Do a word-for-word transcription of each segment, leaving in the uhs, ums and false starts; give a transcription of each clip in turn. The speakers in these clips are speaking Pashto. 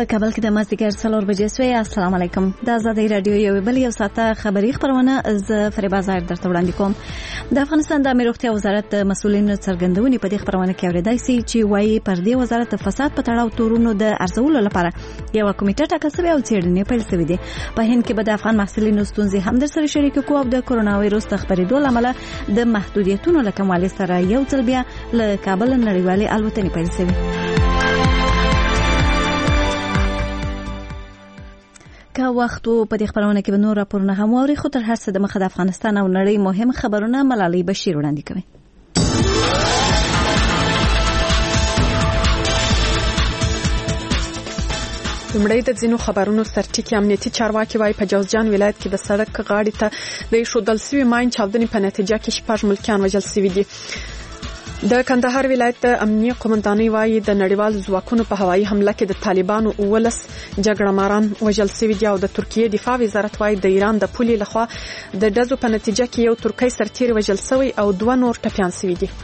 په کابل کې د مازدیګر څلور بجې شوې. السلام علیکم. د آزادۍ رادیو یو بل یو ساعته خبری خبرونه ز فریبا زاهر درته وړاندې کوم. د افغانستان د امنیت روغتیا وزارت مسؤلینو څرګندونې په دې خبرونه کې اوریدای سي چې وايي پر دې وزارت د فساد په تړاو تورونو د ارزولو لپاره یو کمیټه ټاکل شوې او څېړنې پیل شوې دي. په هند کې به د افغان محصلینو ستونزې هم در سره شریک کوو او د کرونا وایروس د خپرېدو لامل د محدودیتونو له کموالي سره یو ځل بیا له کابل نړیوالې الوتنې پیل شوې. که وخت په دې خبرونه کې به نور راپورونه هم واوري، خو تر هر څه د مخه د افغانستان او نړۍ مهم خبرونه ملالۍ بشیر وړاندې کوي. لمړی د ځینو خبرونو سرټکی امنیتي چارواکي وايي په جوزجان ولایت کې د سړک غاړې ته د ایښودل شوي ماین چاودنې په نتیجه کې شپږ ملکیان وژل شوي دي. د کندهار ولایت د امنیه قومندانۍ وايي د نړیوال ځواکونو په هوایي حمله کې د طالبانو اولس جګړه ماران وژل شوي دي او د ترکیې دفاع وزارت وايي د ایران د پولې لخوا د ډزو په نتیجه کې یو ترکی سرتیری وژل شوی او دوه نور ټپیان شوي دي.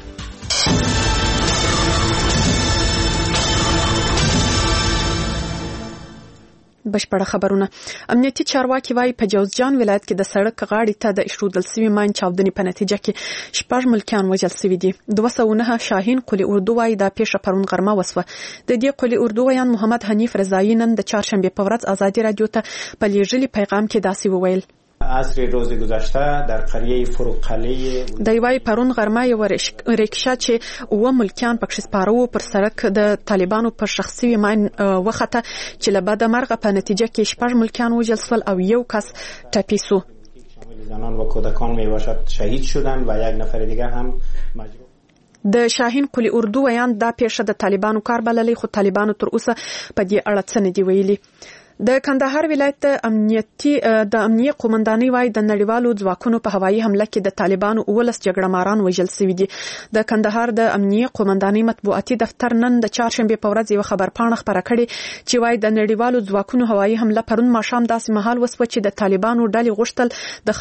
بشپړه خبرونه. امنیتي چارواکي وايي په جوزجان ولایت کې د سړک غاړې ته د ایښودل شوي ماین چاودنې په نتیجه کې شپږ ملکیان وژل شوي دي. دوه سوه نهه شاهین قلي اردو وايي دا پیښه پرون غرمه وسوه. د دې قلي اردو ویان محمد حنیف رضایی نن د چهارشنبه په ورځ ازادي رادیو ته په لیږلي پیغام کې داسې وویل: عصر روز گذشته در قریه فروقلی دایوای پرون غرمه یو ریکشا چې و ملکیان پکښ سپارو پر سړک د طالبانو پر شخصي ماین وخته چې له بده مرغه په نتیجه کې شپږ ملکیان وژل شول او یو کس ټپي شو. زنان و کودکان میباشد شهید شدند و یک نفر دیگه هم مجروح. د شاهین قلی اردو ویان دا پیښه د طالبانو کار بللی، خو طالبانو تر اوسه په دې اړه څه نه دي ویلي. د کندهار ولایت امنیتي د امنیه قومندانۍ وايي د نړیوالو ځواکونو په هوایي حمله کې د طالبانو اولس جګړه ماران وژل شوي دي. د کندهار د امنیه قومندانۍ مطبوعاتي دفتر نن د چهارشنبه په ورځ یو خبرپاڼه خپره کړې چې وايي د نړیوالو ځواکونو هوایي حمله پرون ماښام داسې مهال وسوه چې د طالبانو ډلې غوښتل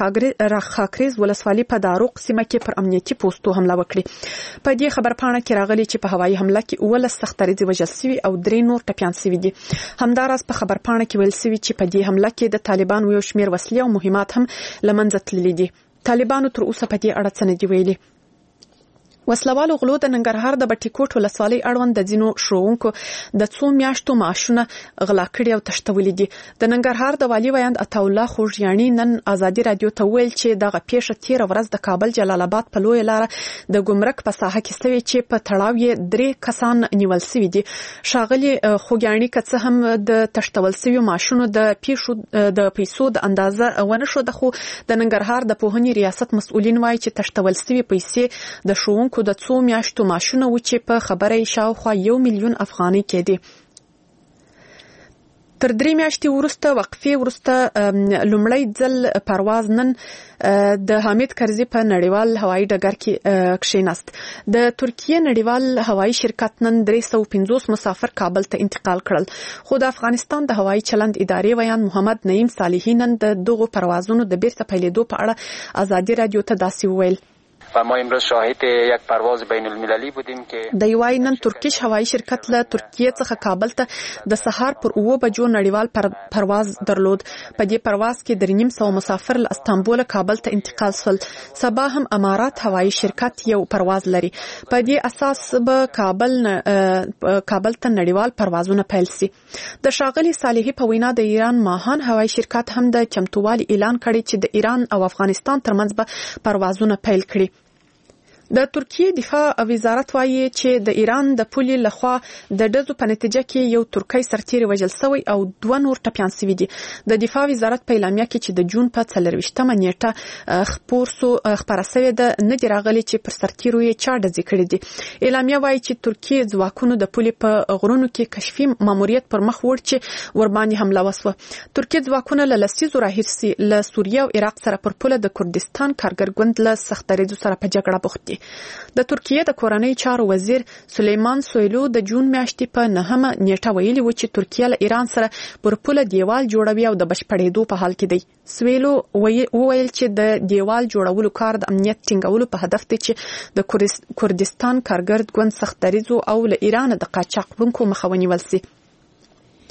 د خاکریز ولسوالۍ په داروق سیمه کې پر امنیتي پوسټو حمله وکړي. په دې خبرپاڼه کې راغلي چې په هوایي حمله کې اولس سختریزي وژل شوي او درې نور ټپیان شوي دي. همداراز په خبرپاڼه کې ویل شوي چې په دې حمله کې د طالبانو یو شمېر وسلې او مهمات هم له منځه تللي دي. طالبانو تر اوسه په دې اړه څه نه دي ویلي. وسلوالو غلو د ننګرهار د بټي کوټ ولسوالۍ اړوند د ځینو ښوونکو د څو میاشتو معاشونه غلا کړي او تښتولي دي. د ننګرهار د والي ویاند عطاالله خوږیاڼي نن ازادي رادیو ته ویل چې دغه پیښه تیره ورځ د کابل جلال آباد په لویه لاره د ګمرک په ساحه کې شوې چې په تړاو یې درې کسان نیول شوي دي. ښاغلي خوږیاڼي که څه هم د تښتول شویو معاشونو د پیښو د پیسو د اندازه ونه ښوده، خو د ننګرهار د پوهنې ریاست مسؤلین وایي چې تښتول شوي پیسې د ښوونکو د څو میاشتو معاشونه و چې په خبره شاوخوا یو میلیون افغانۍ کېدې. تر درې میاشتې وروسته وقفې وروسته لومړی ځل پرواز نن د حامد کرزي په نړیوال هوایي ډګر کې کښېناست. د ترکیې نړیوال هوایي شرکت نن درې سوه پنځوس مسافر کابل ته انتقال کړل، خو د افغانستان د هوایي چلند ادارې ویان محمد نعیم صالحي نن د دغو پروازونو د بیرته پیلېدو په اړه ازادي رادیو ته داسې وویل: و ما امروز شاهد یک پرواز بین المللی بودیم که د یوای نن ترکیش هوایي شرکت له ترکیې څخه کابل ته د سهار پر اوه بجو نړیوال پر پرواز درلود. په دې پرواز کې درې نیم سوه مسافر له استانبول کابل ته انتقال شول. سبا هم امارات هوایي شرکت یو پرواز لري. په دې اساس به کابل کابل ته نړیوال پروازونه پیل شي. د ښاغلي صالحي په وینا د ایران ماهان هوایي شرکت هم د چمتووالي اعلان کړی چې د ایران او افغانستان ترمنځ به پروازونه پیل کړي. د ترکیې دفاع وزارت وايي چې د ایران د پولې لخوا د ډزو په نتیجه کې یو ترکی سرتیری وژل شوی او دوه نور ټپیان شوي دي. د دفاع وزارت په اعلامیه کې چې د جون په څلرویشتمه نیټه خپور سو خبره شوې ده نه دي راغلي چې پر سرتیرو یې چا ډزې کړي دي. اعلامیه وايي چې ترکیې ځواکونو د پولې په غرونو کې کشفي ماموریت پر مخ وړ چې ورباندې حمله وسوه. ترکیې ځواکونه له لسیزو راهیسې له سوریه او عراق سره پر پوله د کردستان کارګر ګوند له سختدریځو سره په جګړه بوخت دي. د ترکیې د کورنۍ چارو وزیر سلیمان سویلو د جون میاشتې په نهمه نیټه ویلي و چې ترکیه له ایران سره پر پوله دیوال جوړوي او د بشپړېدو په حال کې دی. سویلو وویل چې د دیوال جوړولو کار د امنیت ټینګولو په هدف دی چې د کردستان کارګر ګوند سختدریځو او له ایران د قاچاق وړونکو مخه ونیول شي.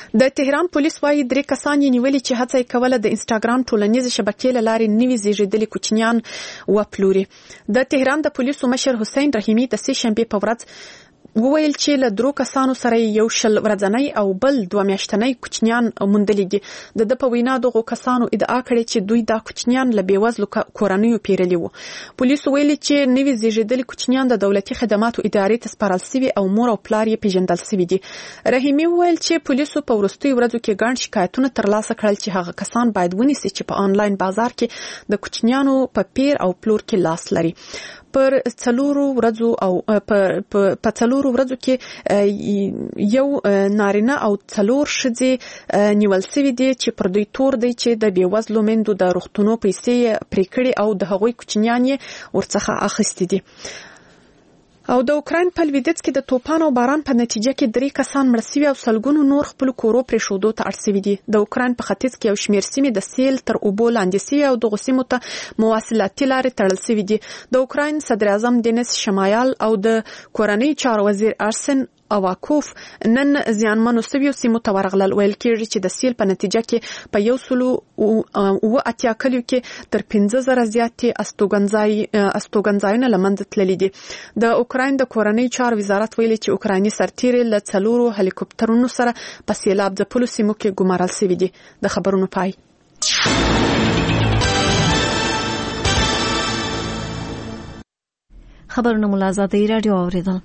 د تهران پولیس وايي درې کسان یې نیولي چې هڅه یې کوله د انسټاګرام ټولنیزې شبکې له لارې نوي زیږیدلي کوچنیان وپلوري. د تهران د پولیسو مشر حسین رحیمي د سې شنبې په ورځ وویل چې له درو کسانو سره یو شل ورځنی او بل دوه میاشتنی کوچنیان موندلي دي. د د په وینا دغه کسانو ادعا کړې چې دوی دا کوچنیان له بیوزلو کورنیو پیرلي وو. پولیسو ویلي چې نوي زیږیدلي کوچنیان د دولتي خدماتو ادارې ته سپارل شوي او مور او پلار یې پیژندل شوي دي. رحیمي وویل چې پولیسو په وروستیو ورځو کې ګڼ شکایتونه ترلاسه کړل چې هغه کسان باید ونیسي چې په آنلاین بازار کې د کوچنیانو په پیر او پلور کې لاس لري. پر څلورو ورځو او پر په څلورو ورځو کې یو نارینه او څلور ښځې نیول شوي دي چې پر دوی تور دی چې د بیوزلو میندو د روغتونو پیسې پرې کړي او د هغوی کوچنیان یې ورڅخه اخیستي دي. او د اوکراین په لویدیځ کې د توپان او باران په نتیجه کې درې کسان مړ شوي او سلګونو نور خپل کورو پرېښودو ته اړ شوي دي. د اوکراین په ختیځ کې یو شمېر سیمې د سیل تر اوبو لاندې شوي او دغو سیمو ته مواصلاتي لارې تړل شوي دي. د اوکراین صدر اعظم دینیس شمایال او د کورنۍ چارو وزیر ارسن اواکوف نن زیانمنو سویو سیمو ته ورغلل. ویل کېږي چې د سیل په نتیجه کې په یو سلو اوه اتیا کلیو کې تر پنځه زره زیاتې استوګنځایونه له منځه تللي دي. د اوکراین د کورنۍ چارو وزارت ویلي چې اوکرایني سرتیري له څلورو هلیکوپټرونو سره په سیلاب ځپلو سیمو کې ګمارل شوي دي. د خبرونو پای. خبرونه مو له ازادۍ راډیو اوریدل.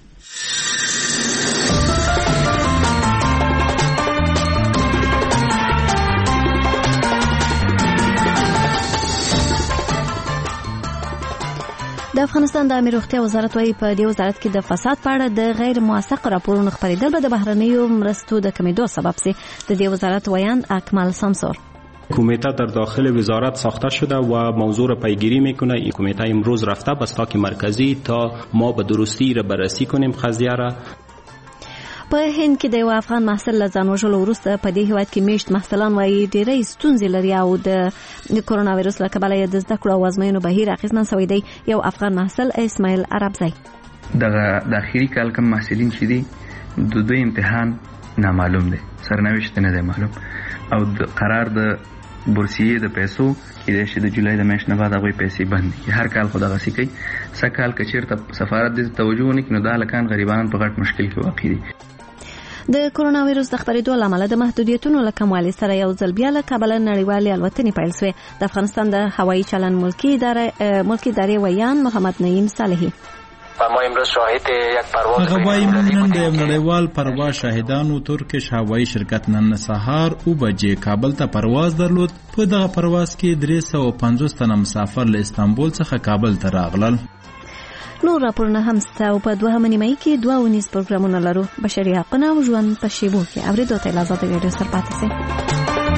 د افغانستان د عامه روغتیا وزارت وايي په دې وزارت کې د فساد په اړه د غیر موثق راپورونو خپرېدل به د بهرنیو مرستو د کمیدو سبب شي. د دې وزارت ویان اکمل سمسور. کمیته در داخل وزارت ساخته شده و موضوع را پیگیری میکنه. این کمیته امروز رفته به استاک مرکزی تا ما به درستی را بررسی کنیم قضیه را. په هند کې د یو افغان محصل له ځان وژلو وروسته په دې هیواد کې میشت محصلان وايي ډېرې ستونزې لري او د کرونا وایرس له کبله یې د زده کړو او ازموینو بهیر اغېزمن شوی دی. یو افغان محصل اسماعیل عربزی دغه د اخیری کال کم محصلین چې دي د دوی امتحان نامعلوم دی، سرنوشت نه دی معلوم او د قرار د بورسیې د پیسو کېدای شي د جولای د میاشتې نه بعد هغوی پیسې بند دي. هر کال خو دغسې کوي. سږ کال که چېرته سفارت دې توجه ونه کړي نو دا هلکان غریبان په غټ مشکل کې واقع دي. د کرونا وایرس د خپرېدو له امله د محدودیتونو له کموالي سره یو ځل بیا له کابل نړیوالې الوتنې پیل شوې. د افغانستان د هوایي چلند ملکی ادارې ملکی ادارې ویان محمد نعیم صالحی ما امروز شاهد یک پرواز هغه وايي نن د نړیوال پرواز شاهدانو ترکیش هوایي شرکت نن سهار او بجې کابل ته پرواز درلود. په دغه پرواز کې درې سوه پنځوس تنه مسافر له استانبول څخه کابل ته راغلل. نور راپورونه هم سته او په دوهمه نیمایي کې دوه ونیز پروګرامونه لرو. بشري حقونه او ژوند په شیبو کې اورېدو ته له ازادۍ راډیو سره پاتې شئ.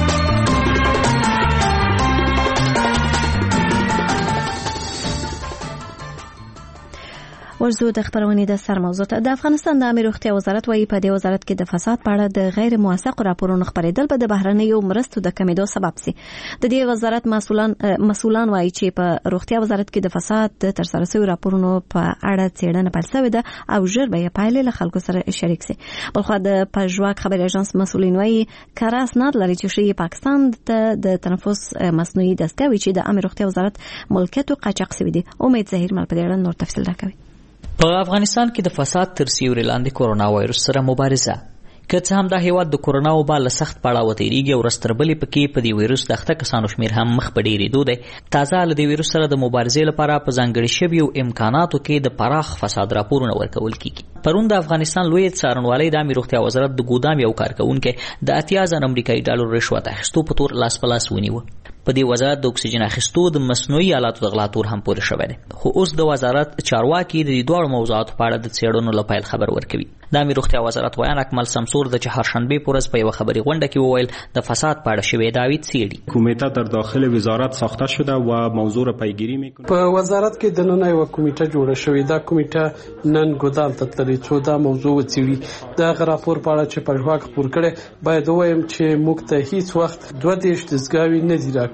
ورزو د خبرونې د سر موضوع ته. د افغانستان د عامه روغتیا وزارت وايي په دې وزارت کې د فساد په اړه د غیر موثق راپورونو خپرېدل به د بهرنیو مرستو د کمیدو سبب شي. د دې وزارت مسؤلان مسؤلان وايي چې په روغتیا وزارت کې د فساد د ترسره شویو راپورونو په اړه څېړنه پیل شوې ده او ژر به یې پایلې له خلکو سره شریک شي. بلخو د پژواک خبري اژانس مسؤلین وايي کار اسناد لري چې شي پاکستان ته د تنفس مصنوعي دستګاوې چې د عامه روغتیا وزارت ملکیت او قاچاق شوی دي. امید ظاهر مل په دې اړه نور تفصیل راکوي. په افغانستان کې د فساد تر سیوري لاندې کرونا وایرس سره مبارزه. که څه هم دا هیواد د کرونا وبا له سخت پړاو تیریږي او رستربلې پکې په دې وایرس د اخته کسانو شمیر هم مخ په ډېرېدو دی. تازه له دې وایرس سره د مبارزې لپاره په ځانګړي شویو امکاناتو کې د پراخ فساد راپورونه ورکول کیږي. پرون د افغانستان لوی څارنوالۍ د عامه روغتیا وزارت د ګودام یو کارکونکي د اتیا زره امریکایي ډالر رشوت اخیستو په تور لاس په لاس ونیو. په دې وزارت د اکسیجن اخیستو د مصنوعي آلاتو د غلا تور هم پورې شوی دی. خو اوس د وزارت چارواکي د دې دواړو موضوعاتو په اړه د څېړنو له پیل خبر ورکوي. د عامه روغتیا وزارت ویان اکمل سمسور د چهارشنبه په ورځ په یو خبري غونډه کې وویل د فساد په اړه شوی داوید څېړي. کمیته در داخل وزارت ساخته شده و موضوع را پیگیری میکنه. په وزارت کې د نن یو کمیټه جوړه شوې ده. کمیټه نن ګودام ته تللی څو دا موضوع وڅېړي. دا راپور په اړه چې پژواک خبر کړي باید وایم چې موږ ته هیڅ وخت دوه دیش دستګاوې نه دي راکړي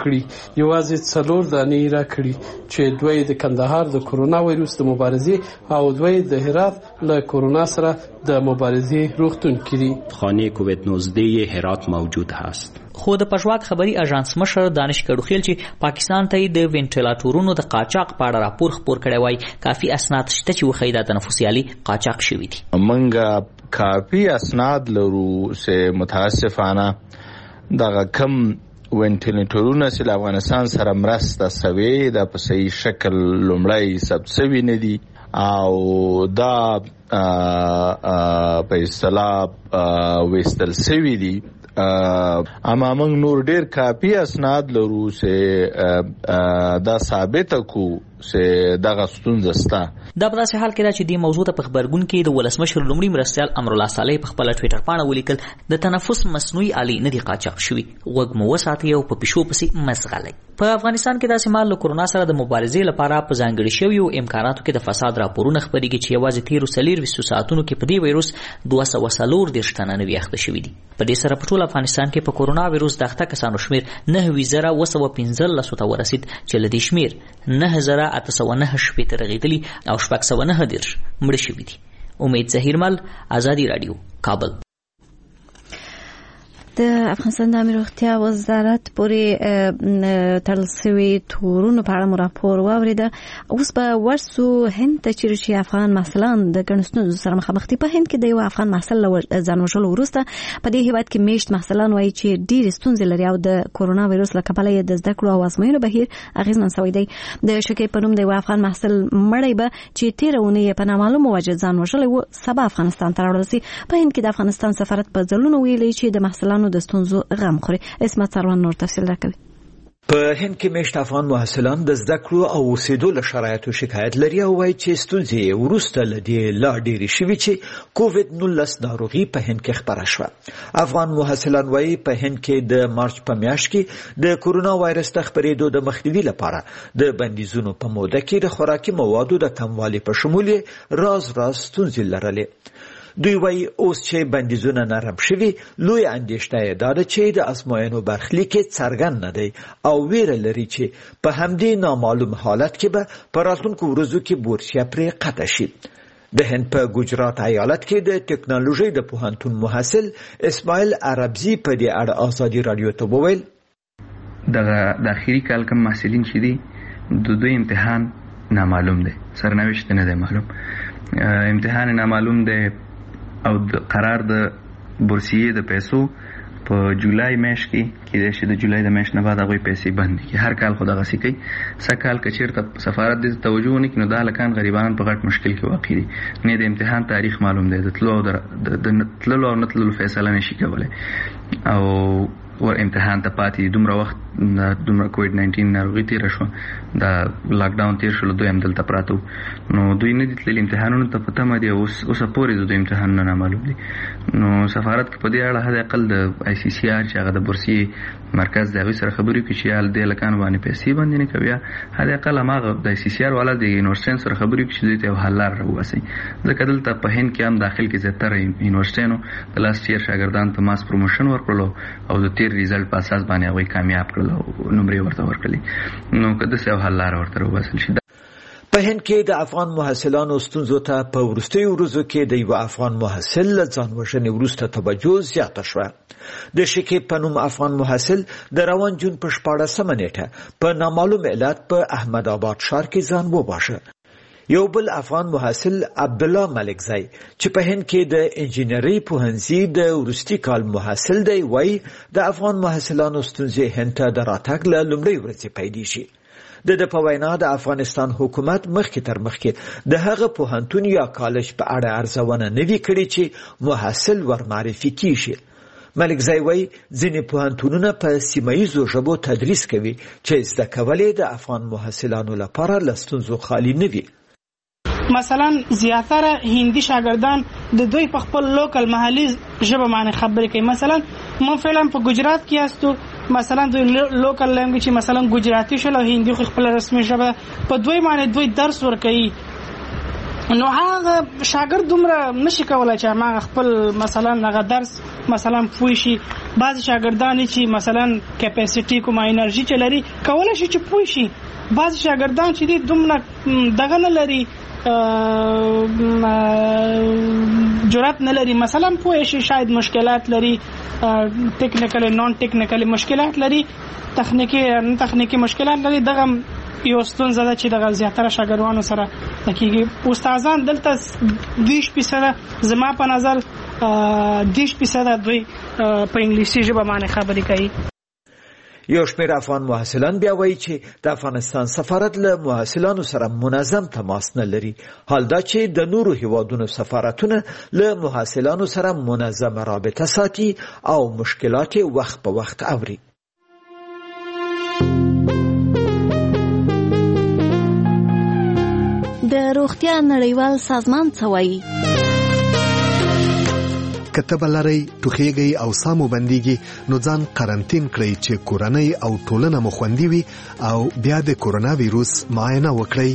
ورکړي. یوازې څلور دانې راکړي چې دوی د کندهار د کرونا وایروس د مبارزې او دوی د هرات له کرونا سره د مبارزې روغتون کړي. خانه کووید نوزده هرات موجود هست. خو د پښواک خبري اژانس مشر دانش کډوخیل چې پاکستان ته د وینټیلاتورونو د قاچاق په اړه راپور خپور کړی وای کافي اسناد شته چې وخی د تنفسي آلي قاچاق شوی دي. منګه کافي اسناد لرو سه متاسفانه دغه کم وینټیلاتورونه چې افغانستان سره مرسته سوي د په صحیح شکل لومړی سبسوي نه دي او دا په اصطلاح وستل سوي دي. اما موږ نور ډیر کافي اسناد لرو چې دا ثابت کو چې دغه ستونزه سته. دا په داسې حال کې دا چې د موضوع ته په خبرګون کې د ولسمشر لومړي مرستیال امرالله صالح په خپل ټویټر باندې ولیکل د تنفس مصنوعي آلي نه دي قاچاق شوي، وګ مو وساتي او په پښو پسې مسغلي. په افغانستان کې داسې مال له کرونا سره د مبارزې لپاره په ځانګړي شویو امکاناتو کې د فساد راپورونه خبرېږي چې یوازې تیرو څلور ساعتونو کې په دې وایروس دوه سوه څلور دېرش تنه نوي اخته شوي دي. په دې سره په ټول افغانستان کې په کرونا وایروس د اخته کسانو شمیر نهه زره اوه سوه پنځلس ته ورسید چې له دې شمیر نهه زره اته سوه نهه شپېته رغېدلي او شپږ سوه نهه دېرش مړه شوي دي. امید ظهیرمل، ازادي راډیو، کابل. د افغانستان د امنیت روغتیا وزارت پورې تړل شوي تورونو په اړه راپور واوریده. اوس به ورسو هند ته چې افغان محصلان د ګڼو ستونزو سره مخامخ دي. په هند کې د یو افغان محصل له ځان وژلو وروسته په دې هیواد کې میشت محصلان وایي چې ډېرې ستونزې لري او د کرونا وایروس له کبله یې د زده کړو او ازموینو بهیر اغېزمن شوی دی. د شکیب په نوم د یو افغان محصل مړی به چې تېره اونۍ په نامعلومه وجه ځان وژلی و سبا افغانستان ته راوړل سي. په هند کې د افغانستان سفارت په ځلونو ویلي چې د محصلانو د ستونزو غم خوري. اسمت سروان نور تفصیل راکوي. په هند کې میشت افغان محصلان د زده کړو او اوسېدو له شرایطو شکایت لري او وایي چې ستونزې وروسته له دې لا ډېرې شوي چې کووید نولس ناروغي په هند کې خپره شوه. افغان محصلان وایي په هند کې د مارچ په میاشت کې د کرونا وایرس د خپرېدو د مخنیوي لپاره د بندیزونو په موده کې د خوراکي موادو د کموالي په شمول راز راز ستونزې لرلې. دوی وایي اوس چې بندیزونه نرم شوي لوی اندېښنه یې دا ده چې د ازموینو برخلیک څرګند نه دی او ویره لري چې په همدې نامعلوم حالت کې به په راتلونکو ورځو کې بورسیه پرې قطع شي. د هند په ګجرات ایالت کې د ټکنالوژۍ د پوهنتون محصل اسماعیل عربزي په دې اړه ازادي راډیو ته وویل د اخیری کال کوم محصلین چې دي د دوی امتحان نامعلوم دی، سرنوشت نه دی معلوم، امتحان نامعلوم دی او قرار د بورسیې د پیسو په جولای میاشت کې کېدای شي د جولای د میاشت نه بعد هغوی پیسې بند کړي. هر کال خو دغسې کوي. سږ کال که چېرته سفارت دې توجه ونه کړي نو دا هلکان غریبان په غټ مشکل کې واقع دي. نه د امتحان تاریخ معلوم دی، د تلو او د تللو او نه تللو فیصله نشي کولی او ور امتحان ته پاتې دومره وخت دومره کووید ناینټین ناروغي تېره شوه، دا لاک ډاون تېر شو، دوی هم دلته پراته وو نو دوی نه دي تللي امتحانونو ته په تمه دي. اوس اوسه پورې د دوی امتحانونه نامعلوم دي. نو سفارت کې په دې اړه حد اقل د آی سی سی آر چې هغه د بورسیې مرکز د هغوی سره خبرې وکړي چې یا دې هلکانو باندې پیسې بندې نه کوي، یا حد اقل هماغه د آی سی سی آر والا د یونیورسټیانو سره خبرې وکړي چې دوی ته یو حل لاره راوباسي. ځکه دلته په هند کې هم داخل کې زیاتره یونیورسټیانو د لاست ایئر شاګردانو ته ماس پروموشن ورکړلو او د تیر ریزلټ په اساس باندې هغوی کامیاب کړل او نمرې ورته ورکړلې. نو که داسې یو حل لاره ورته راوباسل شي. په هند کې د افغان محصلانو ستونزو ته په وروستیو ورځو کې د یو افغان محصل له ځان وژنې وروسته توجه زیاته شوه. د شکیب په نوم افغان محصل د روان جون په شپاړسمه نیټه په نامعلوم علت په احمد آباد ښار کې ځان وباشه. یو بل افغان محصل عبدالله ملکزی چې په هند کې د انجینرۍ پوهنځي د وروستي کال محصل دی وایي د افغان محصلانو ستونزې هند ته د راتګ له لومړۍ ورځې پیدا شي. د د په وینا د افغانستان حکومت مخکې تر مخکې د هغه پوهنتون یا کالج په اړه ارزونه نه وي کړې چې محصل ورمعرفي کیږي. ملکزی وایي ځینې پوهنتونونه په سیمه ییزو ژبو تدریس کوي چې زده کول یې د افغان محصلانو لپاره له ستونزو خالي نه وي. مثلا زیاتره هندي شاګردان د دوی په خپل لوکل محلي ژبه باندې خبرې کوي. مثلا مو فعلا په ګجرات کې یاستو، مثلا دوی لوکل لنګویج مثلا ګجراتی شول او هندي خو خپل رسمي ژبه په دوی باندې دوی درس ورکوي. نو هغه شاګرد دومره نشي کولای چې هغه خپل مثلا هغه درس مثلا پوه شي. بعض شاګردان چې مثلا کیپاسټي کوم انرژي چې لري کولای شي چې پوه شي. بعض شاګردان چې دي دومره دغه نه لري جرأت نه لري مثلا پوه شي شاید مشکلات لري ټیکنیکل نون ټیکنیکل مشکلات لري تخنیکی نه تخنیکی مشکلات لري. دغه یو ستونزه ده چې دغه زیاتره شاګردانو سره کېږي. استادان دلته دیش پیسه زما په نظر دیش پیسه دوی په انګلیسي ژبه باندې خبرې کوي. یو شمېر افغان محصلان بیا وایي چې د افغانستان سفارت له محصلانو سره منظم تماس نه لري، حال دا چې د نورو هیوادونو سفارتونه له محصلانو سره منظمه رابطه ساتي او مشکلات وخت په وخت اوري. د روغتیا نړیوال سازمان څه وایي؟ که تبه لرئ، ټوخیږئ او ساه مو بندیږي نو ځان قرنطین کړئ چې کورنۍ او ټولنه مو خوندي وي او بیا د کورونا ویروس معاینه وکړئ.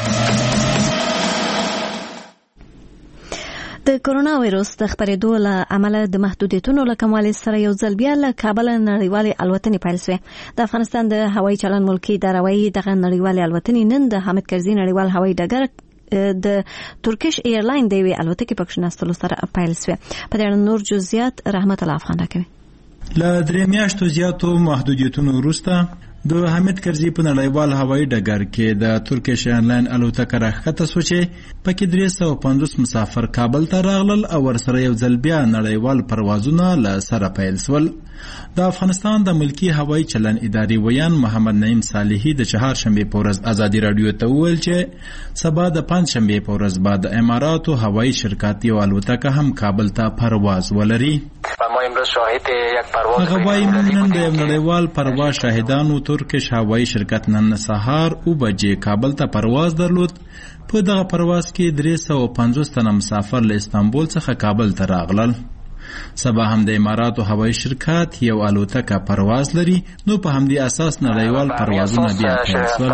د کورونا ویروس د خپرېدو له امله د محدودیتونو له کموالي سره یو ځل بیا له کابل نړیوالې الوتنې پیل شوې. د افغانستان د هوایي چلند ملکي ادارې دغه نړیوالې الوتنې نن د حامد کرزي نړیوال هوایي ډګر د ترکیش ایرلاین د یوې الوتکې په کښېناستلو سره پیل شوې. په دې اړه نور جزئیات رحمت الله افغان راکوي. له درې میاشتو زیاتو محدودیتونو وروسته د حامد کرزي په نړیوال هوایي ډګر کې د ترکیش ایرلاین الوتکه راښکته شوه چې پکې درې سوه پنځوس مسافر کابل ته راغلل او ورسره یو ځل بیا نړیوال پروازونه له سره پیل شول. د افغانستان د ملکي هوایي چلند ادارې ویان محمد نعیم صالحي د چهارشنبې په ورځ ازادي راډیو ته وویل چې سبا د پنجشنبې په ورځ به د اماراتو هوایي شرکت یو الوتکه هم کابل ته پرواز ولري. هغه وایي موږ نن د یو نړیوال پرواز شاهدانو. ترکیش هوایي شرکت نن سهار اوه بجې کابل ته پرواز درلود. په دغه پرواز کې درې سوه پنځوس تنه مسافر له استانبول څخه کابل ته راغلل. سبا هم د اماراتو هوایي شرکت یو الوتکه پرواز لري، نو په همدې اساس نړیوال پروازونه بیا پیل شول.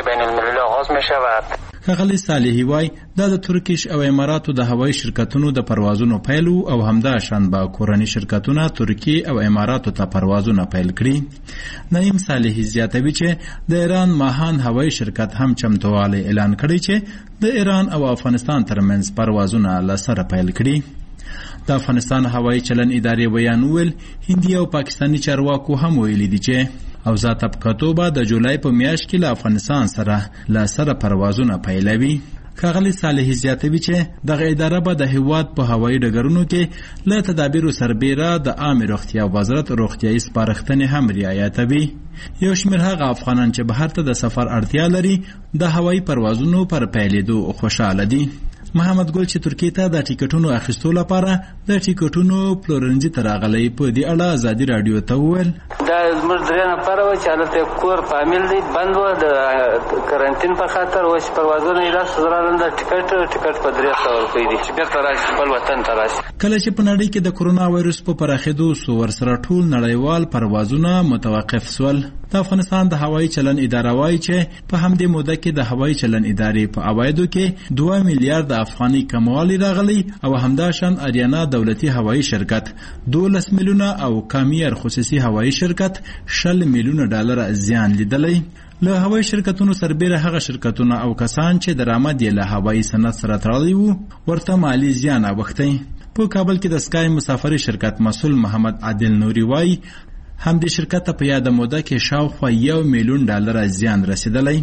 ښاغلی صالحي وایي دا د ترکیش او اماراتو د هوایي شرکتونو د پروازونو پیل او همدا شان به کورني شرکتونه ترکیه او اماراتو ته پروازونه پیل کړي. نعیم صالحي زیاتوي چې د ایران ماهان هوایي شرکت هم چمتووالی اعلان کړی چې د ایران او افغانستان ترمنځ پروازونه له سره پیل کړي. د افغانستان هوایي چلند ادارې بیان ویل هندي او پاکستاني چارواکو هم ویلي دي چې اوضاع په توګه د جولای په میاشت کې له افغانستان سره له سره پروازونه پیلوي. ښاغلی صالحي زیاتوي چې دغه اداره به د هیواد په هوایي ډګرونو کې له تدابیرو سربیره د عامې روغتیا وزارت روغتیایي سپارښتنې هم رعایتوي. یو شمېر هغه افغانان چې بهر ته د سفر اړتیا لري د هوایي پروازونو پر پیلېدو خوشحاله دي. محمد ګل چې ترکیه ته د ټیکټونو اخیستو لپاره د ټیکټونو پلورنځي ته راغلی، په دې اړه ازادي راډیو ته وویل دا زموږ درې نفره وو چې هلته کور فامیل دی بند وو د کرنټین په خاطر و چې پروازونه یې داسې زرالن د ټیکټ ټیکټ په درې سوه روپۍ دی چې بېرته راشي خپل وطن ته راشي. کله چې په نړۍ کې د کورونا وایرس په پراخېدو سو ورسره ټول نړیوال پروازونه متوقف سول. د افغانستان د هوایي چلند اداره وایي چې په همدې موده کې د هوایي چلند ادارې په عوایدو کې دوه میلیارد افغاني کموالی راغلی او همداشان اریانا دولتي هوایي شرکت دولس میلیونه او کامیر خصوصي هوایي شرکت شل میلیونه ډالر زیان لیدلی. له هوایي شرکتونو سربیره هغه شرکتونه او کسان چې درآمد یې له هوایي صنعت سره تړلی وو ورته مالي زیان اوښتی. په کابل کې د سکای مسافري شرکت مسؤل محمد عادل نوري وایي همدې شرکت ته په یاده موده کې شاوخوا یو میلیون ډالر زیان رسیدلی.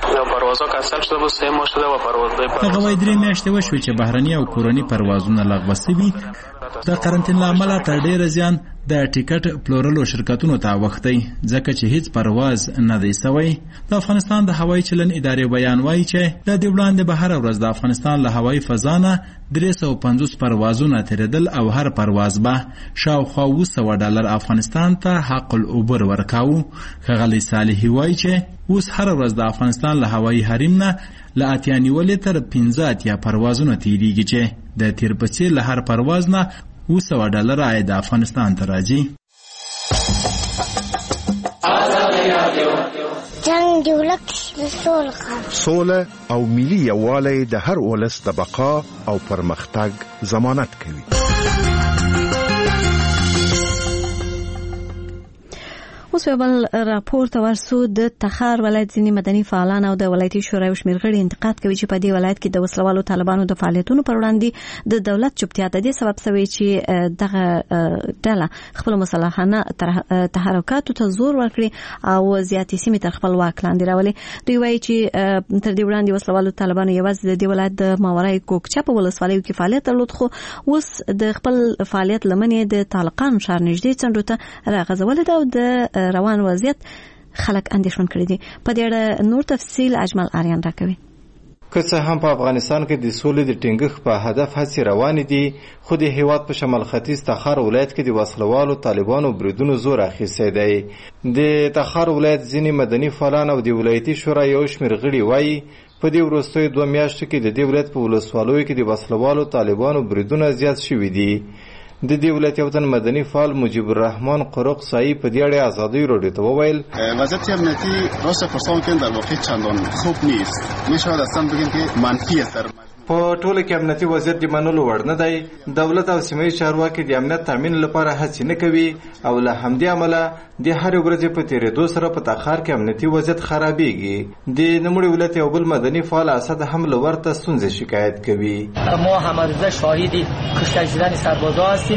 هغه وایي درې میاشتې وشوې چې بهرني او کورني پروازونه لغوه سوي. د قرنطین له امله تر ډېره زیان د ټیکټ پلورلو شرکتونو ته اوښتی ځکه چې هیڅ پرواز نه دی سوی. د افغانستان د هوایي چلند ادارې بیان وایي چې د دې وړاندې به هره ورځ د افغانستان له هوایي فضا نه درې سوه پنځوس پروازونه تېرېدل او هر پرواز به شاوخوا اوه سوه ډالر افغانستان ته حق العبور ورکاوه. ښاغلی صالحي وایي چې اوس هره ورځ د افغانستان له هوایي حریم نه له اتیا نیولې تر پنځه اتیا پروازونه تېرېږي چې د تیر په څېر له هر پرواز نه اوه سوه ډالر عاید افغانستان ته راځي. جنګ د ولک سوله سوله او ملي یووالی د هر ولس د بقا او پرمختګ ضمانت کوي. اوس بل راپور ته ورسو د تخار ولایت ځینې مدني فعالان او د ولایتي شورا او شمېر غړي انتقاد کوي چې په دې ولایت کې د وسلوالو طالبانو د فعالیتونو پر وړاندې د دولت چوپتیا د دې سبب شوی چې دغه ډله خپل مسلحانه تحرکاتو ته زور ورکړي او زیاتې سیمې تر خپل واک لاندې راولي. دوی وایي چې تر دې وړاندې وسلوالو طالبانو یوازې د دې ولایت د ماورای کوکچه په ولسوالیو کې فعالیت درلود، خو اوس د خپل فعالیت لمنې د طالقان ښار نږدې څنډو ته راغځولې ده او د روان وضعیت خلک اندېښمن کړي دي. په دې اړه نور تفصیل اجمل آریان راکوي. که څه هم په افغانستان کې د سولې د ټینګښت په هدف هڅې روانې دي، خو د هیواد په شمال ختیځ تخار ولایت کې د وسلوالو طالبانو بریدونو زور اخیستی دی. د تخار ولایت ځینې مدني فعالان او د ولایتي شورا یو شمېر غړي وایي په دې وروستیو دوه میاشتو کې د دې ولایت په ولسوالیو کې د وسلوالو طالبانو بریدونه زیات شوي دي. د دې ولایت یو تن مدني فعال مجیب الرحمن قرق سایی په دې اړه ازادي رادیو ته وویل وضعیت امنیتی راست پرسان که در واقع چندان خوب نیست، میشود اصلا بگیم که منفی است. در په ټوله کې امنیتي وضعیت د منلو وړ نه دی. دولت او سیمه ییز چارواکي د امنیت تامین لپاره هڅې نه کوي او له همدې امله د هرې ورځې په تېرېدو سره په تخار کې امنیتي وضعیت خرابېږي. د نوموړي ولایت یو بل مدني فعال اسد هم له ورته ستونزې شکایت کوي. ما همه روزه شاهد کشته شدن سربازا هستیم.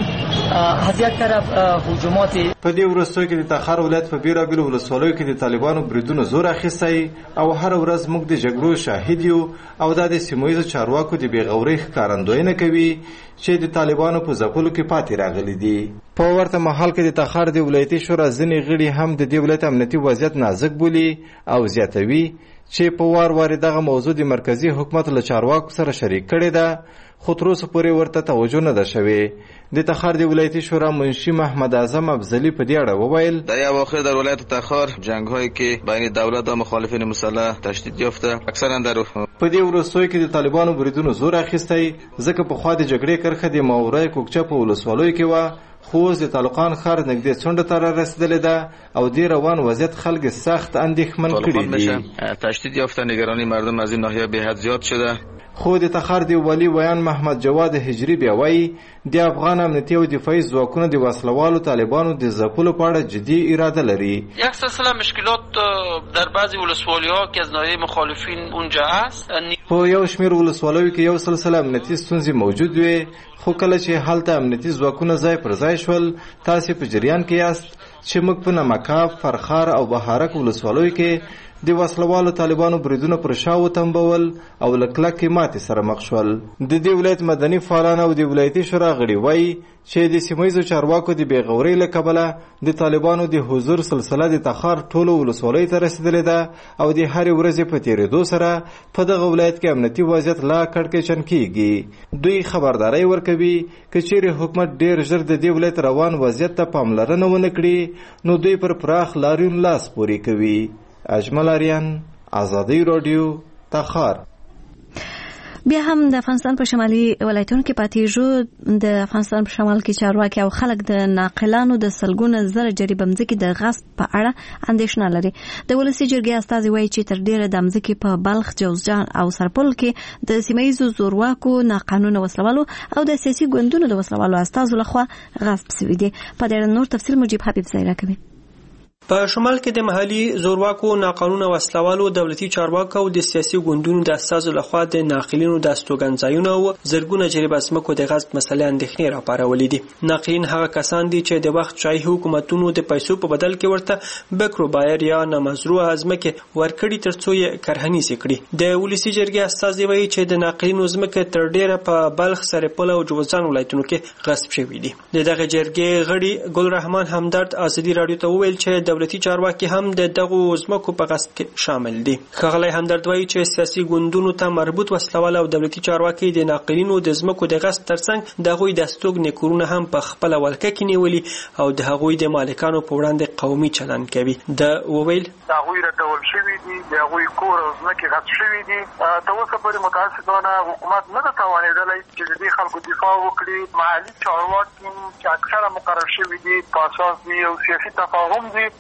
از یک طرف هجومات په دې وروستیو کې د تخار ولایت په بیلابیلو ولسوالیو کې د طالبانو بریدونو زور اخیستی او هره ورځ موږ د جګړو شاهد یو او دا د سیمه ییزو چارواکو د بېغورۍ ښکارندویي نه کوي چې د طالبانو په ځپلو کې پاتې راغلي دي. په ورته مهال کې د تخار د ولایتي شورا ځینې غړي هم د دې ولایت امنیتي وضعیت نازک بولي او زیاتوي چې په وار وار دغه موضوع د مرکزی حکومت له چارواکو سره شریک کړې ده، خو تر اوسه پورې ورته توجه نه ده شوې. د تخار د ولایتي شورا منشي محمد اعظم افضلی په دې اړه وویل در اواخر در ولایت تخار جنگ‌هایی که بین دولت و مخالفین مسلح تشدید یافته اکثرا در په دې وروستیو کې د طالبانو بریدونو زور اخیستی، ځکه پخوا د جګړې کرښه د ماورای کوکچه په ولسوالیو کې وه، خو اوس د طالقان ښار نږدې څنډو ته رارسېدلې ده او دې روان وضعیت خلک سخت اندېښمن کړي دي. تشدید یافته نگرانی مردم از این ناحیه به حد زیاد شده. خو د تخار د والی ویان محمد جواد هجری بیا وایي د افغان امنیتي او دفاعي ځواکونو د وسلوالو طالبانو د ځپلو په اړه جدي اراده لري. یک سلسله مشکلات در بعضی ولسوالی‌ها که از ناحیه مخالفین اونجا است. په یو شمېر ولسوالیو کې یو سلسله امنیتي ستونزې موجود وي، خو کله چې هلته امنیتي ځواکونه ځای پر ځای شول، تاسې په جریان کې یاست چې موږ په نمکاب، فرخار او بهارک ولسوالیو کې د وسلوالو طالبانو بریدونه پر شا وتمبول او له کلکې ماتې سره مخ شول. د دې ولایت مدني فعالان او د ولایتي شورا غړي وایي چې د سیمه ییزو چارواکو د بېغورۍ له کبله د طالبانو د حضور سلسله د تخار ټولو ولسوالیو ته رسېدلې ده او د هرې ورځې په تېرېدو سره په دغه ولایت کې امنیتي وضعیت لا کړکېچن کېږي. دوی خبرداری ورکوي که چیرې حکومت ډېر ژر د دې ولایت روان وضعیت ته پاملرنه ونه کړي نو دوی پر پراخ لاریون لاس پورې کوي. اجمل آریان، ازادي رادیو، تخار. بیا هم د افغانستان په شمالي ولایتونو کې پاتېږو. د افغانستان په شمال کې چارواکي او خلک د ناقلانو د سلګونه زره جریبه مځکې د غصب په اړه اندېښنه لري. د ولسي جرګې استازي وایي چې تر ډیره د مځکې په بلخ، جوزجان او سرپل کې د سیمه ییزو زورواکو، ناقانونه وسلوالو او د سیاسي ګوندونو د وسلوالو استازو لخوا غصب شوي دي. په دې اړه نور تفصیل مجيب حبیب ځای راکوي. په شمال کې د محلي زورواکو، ناقانونه وسلوالو، دولتي چارواکو او د سیاسي ګوندونو د اساسو لخوا د ناقلینو د استوګنځایونو او زرګونه جریبه ځمکو د غصب مسلې اندېښنې راپارولې دي. ناقلین هغه کسان دي چې د وخت شاهي حکومتونو د پیسو په بدل کې ورته بکرو بایر یا نامزروعه ځمکې ورکړي ترڅو یې کرهنیزې کړي. د ولسي جرګې استازي وایي چې د ناقلینو ځمکې تر ډیره په بلخ، سرپل او جوزجان ولایتونو کې غصب شوي دي. د دغه جرګې غړي ګل رحمان همدرد ازادي رادیو ته وویل چې دولتي چارواکي هم د دغو ځمکو په غصب کې شامل دي. ښاغلی همدرد وایي چې سیاسي ګوندونو ته مربوط وسلوال او دولتي چارواکي د ناقلینو د ځمکو د غصب ترڅنګ د هغوی د استوګنې کورونه هم په خپله ولکه کې نیولي او د هغوی د مالکانو په وړاندې قومي چلند کوي. د وویل د هغوی ردول شوي دي، د هغوی کور او ځمکې غصب شوي دي. تر اوسه پورې متاسفانه حکومت نه ده توانېدلی چې د دې خلکو دفاع وکړي. محلي چارواکي چې اکثره مقرر شوي دي په اساس د یو سیاسي تفاهم دي،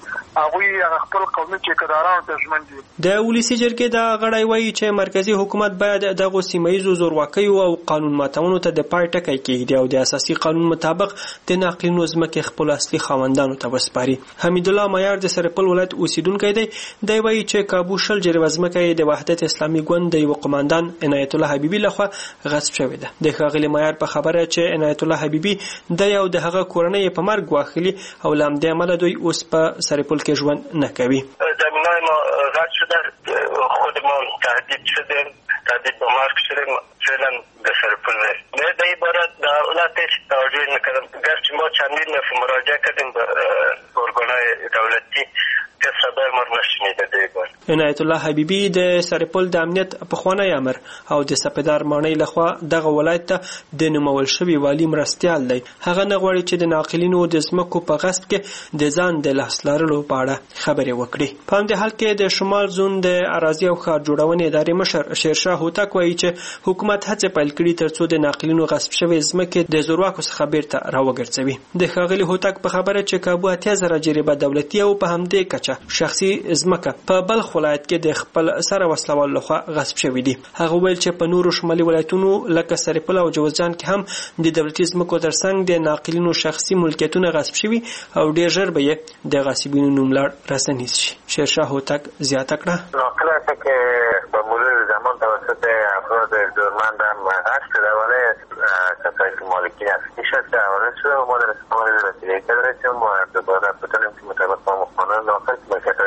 هغوی خپل قومي ټیکدارانو ته ژمن دي. د ولسي جرګې د غړی وایي چې مرکزی حکومت باید دغه سیمایي زورواکیو او قانون ماتونو ته د پای ټکی کېږدي او د اساسي قانون مطابق د ناقلینو ځمکې خپل اصلي خاوندانو ته وسپاري. حمید الله معیار د سرپل ولایت اوسیدونکی دی. دی وایي چې کابو شل جریبه ځمکه د وحدت اسلامي ګوند د یو قماندان عنایت الله حبیبي لخوا غصب شوې ده. د ښاغلي معیار په خبره چې عنایت الله حبیبي د یو د هغه کورنۍ په مرګ گواخلي او له همدې امله دوی اوس په سرپل کې ژوند نه کوي. زمینای ما غصب شده، خودمان تهدید شدیم، تهدید به مرگ شدیم، فعلا به سرپل نه. نه در عبارت دولتش توجه نکردم، گرچه ما چندین نفر مراجعه کردیم به ارگانهای دولتی کس خبر مر نشنیده دی بار. عنایت الله حبیبي د سرپل د امنیت پخوانی امر او د سپیدار ماڼۍ لخوا دغه ولایت ته د نومول شوي والي مرستیال دی. هغه نه غواړي چې د ناقلینو د ځمکو په غصب کې د ځان د لاس لرلو په اړه خبرې وکړي. په همدې حال کې د شمال زون د اراضي او ښار جوړونې ادارې مشر شیرشاه هوتک وایي چې حکومت هڅې پیل کړي ترڅو د ناقلینو غصب شوي ځمکې د زورواکو څخه بیرته راوګرځوي. د ښاغلي هوتک په خبره چې کابو اتیا زره جریبه دولتي او په همدې کچه شخصي ځمکه په بلخ ولایت کې د خپل سره وسلوال لخوا غصب شوی دي. هغه ویل چې په نورو شمالي ولایتونو لکه سرپل او جوزجان کې هم د دولتي ځمکو ترڅنګ د ناقلینو شخصي ملکیتونه غصب شوي او ډېر ژر به یې د غاصبینو نوملړ رسنیز شي. شیرشاه هوتک زیاته کړه ناقله که به مرور زمان توسط افراد دورمند هم غصب شده ولی کسایی که مالکین اصلی شده وارد شده و ما در استعمال رسیدگی داریم و دوباره بتونیم که مطابق با قانون داخل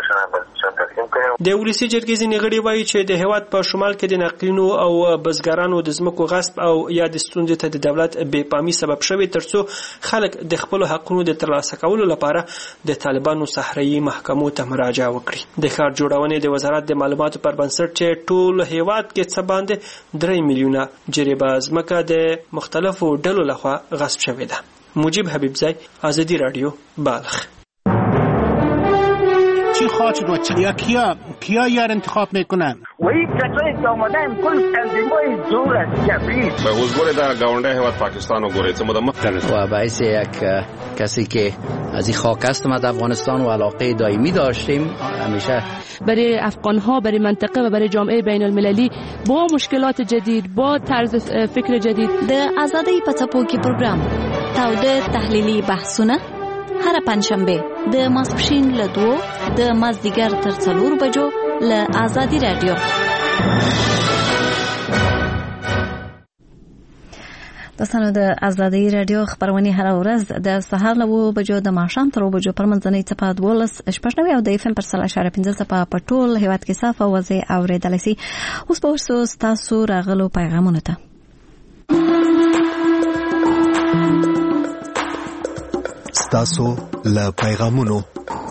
د ولسي جرګې ځینې غړي وایي چې د هېواد په شمال کې د ناقلینو او بزګرانو د ځمکو غصب او یا د ستونزې ته د دولت بې پامي سبب شوی ترڅو خلک د خپلو حقونو د ترلاسه کولو لپاره د طالبانو صحرایي محکمو ته مراجعه وکړي. د ښار جوړونې د وزارت د معلوماتو پر بنسټ چې ټول هېواد کې څه باندې درې میلیونه جریبه ځمکه د مختلفو ډلو لخوا غصب شوې ده. مجیب حبیبزی، آزادی رادیو، بالخ. چی خواهد شد یا کیا کیا یار انتخاب میکنن و این کسایی که آمدن کل تنظیمای زور است کبیر به حضور در گاونده هیواد پاکستان و گوریت مدمت و باعث یک کسی که از این خاک هستم از افغانستان و علاقه دائمی داشتیم همیشه برای افغان ها، برای منطقه و برای جامعه بین المللی با مشکلات جدید، با طرز فکر جدید. د آزادی په څپو کې پروګرام تاوده تحلیلي بحثونه هر پنځشنبه د ماسپښین له دوو د مازدیګر تر څلور بجو له آزادی رادیو. دوستانو د آزادی رادیو خبرونه هر ورځ د سهار له اوه بجو د ماښام تر اوه بجو پر منځنۍ څپه دولس شپږ نوي او د اف ام پر سل اشاره پنځه څپه په ټول هیواد کې صاف او واضح اورېدلی سي. اوس به ورسو ستاسو راغلو پیغامونو ته. ستاسو له پیغامونو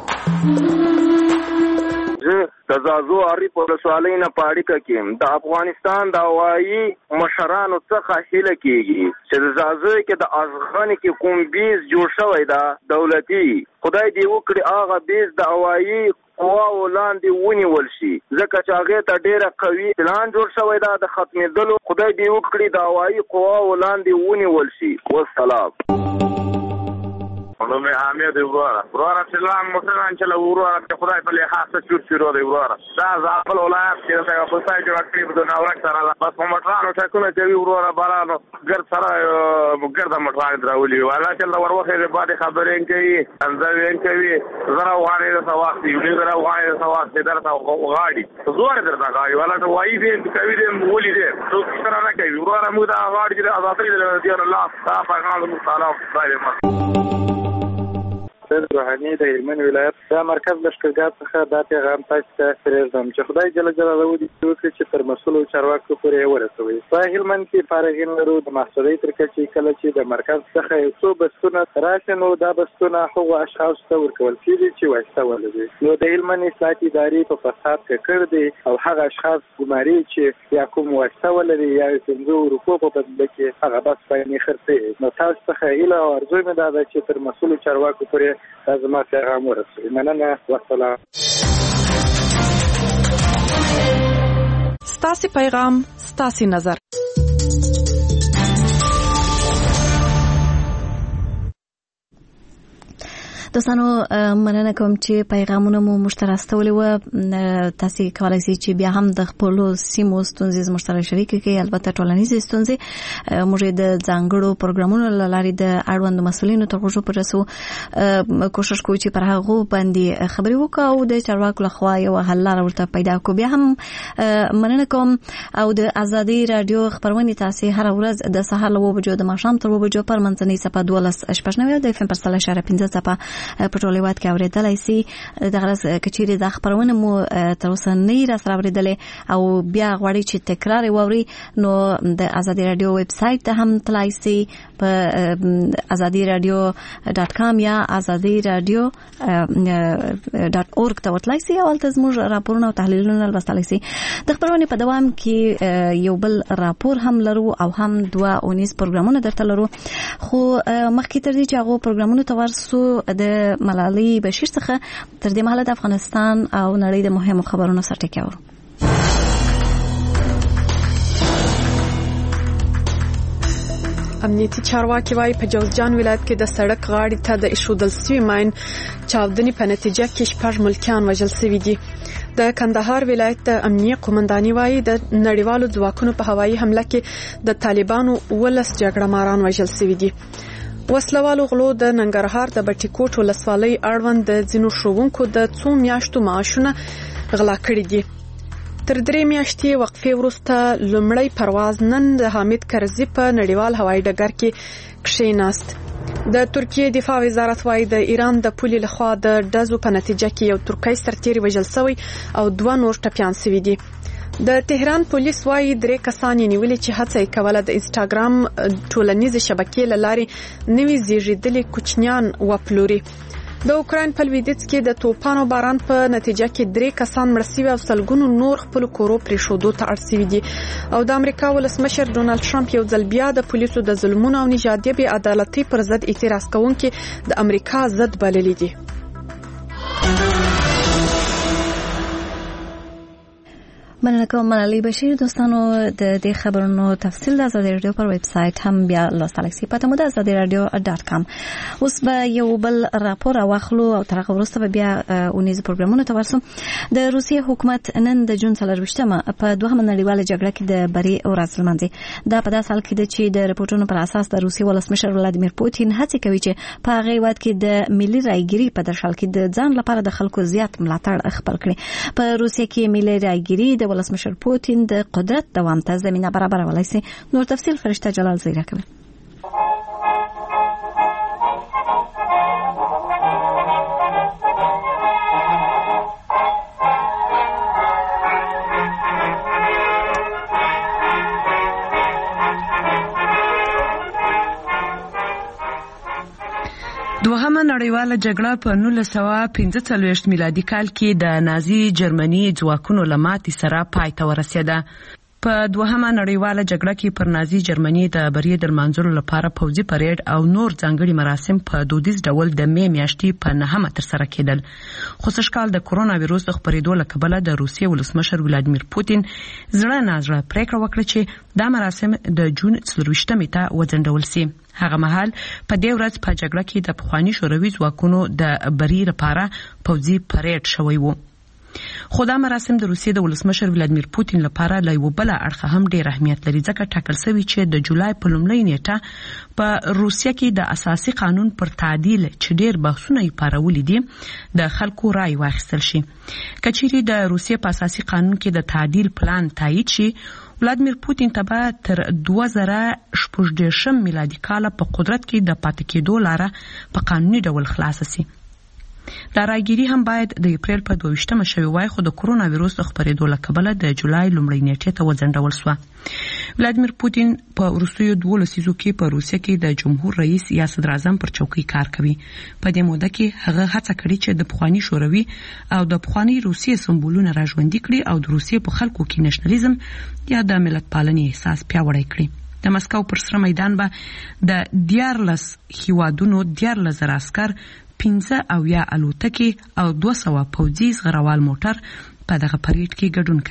د زازو عریف ولسوالۍ نه په اړیکه کې د افغانستان د هوایي مشرانو څخه هیله کېږي چې د زازو کې د ازغن کې کوم بیز جوړ شوی دا دولتي خدای دې وکړي هغه بیز د هوایي قواو لاندې ونیول شي ځکه چې هغې ته ډېره قوي پلان جوړ شوی دا د ختمېدلو خدای دې وکړي د هوایي قواو لاندې ونیول شي. والسلام. نو مې حامد وروره وروره سلام مسلمان چې له وروره چې خدای په لحاظ چور شروع دی وروره دا زابل ولایت کې د پوسټای جوړ کړی په ناورک سره بس په مټرانو ټکونه کوي وروره بارانو ګر سره ګر د مټران دراولي ولا چې د وروخه د باندې خبرې کوي انځوین کوي زرا وانه د سواختي یو زرا وانه د سواختي درته غاړي زوړ درته غاړي ولا ته وایي دې کوي دې ولي دې څو سره نه کوي وروره موږ دا غاړي د آزادۍ د الله تعالی پیغام تعالی خدای دې سید روحاني د هلمند ولایت د مرکز لښکرګاه څخه دا پیغام تاسو ته پرېږدم چې خدای جل جلاله دې وکړي چې تر مسؤلو چارواکو پورې ورسوي. په هلمند کې فارغین لرو د محصولي تر کچې کله چې د مرکز څخه یو څو بسونه راشي نو دا بسونه هغو اشخاص ته ورکول کېږي چې واسطه ولري. نو د هلمند اصلاحاتي ادارې په فساد کې کړ دي او هغه اشخاص ګماري چې یا کوم واسطه ولري یا پنځه روپو په بدل کې هغه بس باندې خرڅي. نو تاسو څخه هیله او ارزو مې دا ده چې تر مسؤلو چارواکو پورې لازم پیغام ورسوي. مننه. والسلام. ستاسو پیغام ستاسو نظر. دوستانو مننه کوم چې پیغامونه مو مشترکستولې و. تاسو کولای شئ چې بیا هم د خپل سیمو ستونزې مشترک شریک کړئ. البته ټولنیزې ستونزې موږ د ځانګړو پروګرامونو لارې د اړوند مسولینو ته غوښتو پرسو کوشش کوو چې پر هغه باندې خبرې وکړو او د چارواکو لخوا یو حل لاره ورته پیدا کړو. بیا هم مننه کوم او د ازادي رادیو خبرونه تاسو هر ورځ د سهار له وبجو د ماښام تر وبجو پر منځنۍ صفه دولس شپږ نوي د اف ام پر سلا اشاره پنځه صفه په ټولو وخت کې اورېدلای شي. د غرض کچېری د خبرونه مو تر اوسه نه را سره اورېدلې او بیا غواړي چې تکرار ووري نو د ازادي رادیو ویب سټ ته هم تلای شي په azadi radio dot com یا azadi radio dot org ته ورتلای شي او تاسو موږ راپورونه او تحلیلونه لوستلای شي. د خبرونه په دوام کې یو بل راپور هم لرو او هم دوه اونیز پروګرامونه درته لرو. خو مخکې تر دې چې هغه پروګرامونه تورسو د ملالۍ بشیر څخه تر دې مهاله د افغانستان او نړۍ د مهمو خبرونو سره ټکی ورو. امنیتي چارواکي وايي په جوزجان ولایت کې د سړک غاړې ته د ایښودل سوي ماین چاودنې په نتیجه کې شپږ ملکیان وژل شوي دي. د کندهار ولایت د امنیه قومنداني وايي د نړیوالو ځواکونو په هوایي حمله کې د طالبانو ولس جګړه ماران وژل شوي دي. وسلوالو غلو د ننګرهار د بټي کوټ ولسوالۍ اړوند د ځینو ښوونکو د څو میاشتو معاشونه غلا کړي دي. تر درې میاشتې وقفې وروسته لومړی پرواز نن د حامد کرزي په نړیوال هوایي ډګر کې کښېناست. د ترکیې دفاع وزارت وايي د ایران د پولې لخوا د ډزو په نتیجه کې یو ترکی سرتیری وژل شوی او دوه نور ټپیان شوي دي. د تهران پولیس وايي درې کسان یې نیولي چې هڅه یې کوله د انسټاګرام ټولنیزې شبکې له لارې نوي زیږېدلي کوچنیان وپلوري. د اوکراین په لویدیځ کې د توپانو باران په نتیجه کې درې کسان مړ شوي او سلګونو نور خپل کورو پرېښودو ته اړ شوي دي. او د امریکا ولسمشر ډونالد ټرمپ یو ځل بیا د پولیسو د ظلمونو او نژادي بې عدالتۍ پر ضد اعتراض کوونکي د امریکا ضد بللي دي. مننه کوم ملالۍ بشیر. دوستانو د دې خبرونو تفصیل د ازادي رادیو پر ویب سټ هم بیا لوستلای شئ. پته مو د azadi radio dot com. اوس به یو بل راپور واخلو او تر هغه وروسته به بیا اونیز پروګرامونه ته ورسو. د روسیې حکومت نن د جون څلرویشتمه په دوهمه نړیواله جګړه کې د بری ورځ لمانځي. دا په داسې حال کې ده چې د رپورټونو پر اساس د روسیې ولسمشر ولادیمیر پوتین هڅه کوي چې په هغه وخت کې د ملي رایګيري په درشل کې د ځان لپاره د خلکو زیات ملاتړ خپل کړي. په روسیې کې ملي رایګيري د ولسمشر پوتین د قدرت دوام ته زمينه برابرولای شي. نور تفصیل فرشته جلال زیرا کوي. دوهمه نړیواله جګړه په نولس سوه پنځه څلوېښت میلادي کال کې د نازي جرمني ځواکونو له ماتې سره پای ته ورسېده. په دوهمه نړیواله جګړه کې پر نازي جرمني د بری د لمانځلو لپاره پوځي پریډ او نور ځانګړي مراسم په دودیز ډول د می میاشتې په نهمه ترسره کېدل. خو سږکال د کرونا وایروس د خپرېدو له کبله د روسیې ولسمشر ولادیمیر پوتین زړه نازړه پریکړه وکړه چې دا مراسم د جون څلرویشتمې ته وځنډول شي. هغه مهال په دې ورځ په جګړه کې د پخواني شوروي ځواکونو د بری لپاره پوځي پریډ شوی و. خو دا مراسم د روسیې د ولسمشر ولادیمیر پوتین لپاره له یو بل اړخه هم ډېر اهمیت لري، ځکه ټاکل شوی چې د جولای په لومړۍ نیټه په روسیه کې د اساسي قانون پر تعدیل چې ډېر بحثونه یې پارولي دي د خلکو رای واخیستل شي. کچېرې د روسیې په اساسي قانون کې د تعدیل پلان تایید شي، ولادیمیر پوتین ته به تر دوه زره شپږ دېرشم میلادي کاله په قدرت کې د پاتې کېدو لاره په قانوني ډول خلاصه شي. دا راګيري هم باید د اپریل په دوه ویشتمه شوی وای، خو د کرونا وایروس د خپرېدو له کبله د جولای لومړۍ نیټې ته وځنډول شوه. ولادیمیر پوتین په وروستیو دوه لسیزو کې په روسیه کې د جمهور رئیس یا صدر اعظم پر چوکۍ کار کوي. په دې موده کې هغه هڅه کړې چې د پخواني شوروي او د پخواني روسیې سمبولونه راژوندي کړي او د روسیې په خلکو کې نېشنلیزم یا د ملت پالنې احساس پیاوړی کړي. د مسکو پر سره میدان به د دیارلس هیوادونو دیارلس زره عسکر، پنځه اویا الوتکې او دوه سوه پوځي زغروال موټر په دغه پریډ کې ګډون کوي.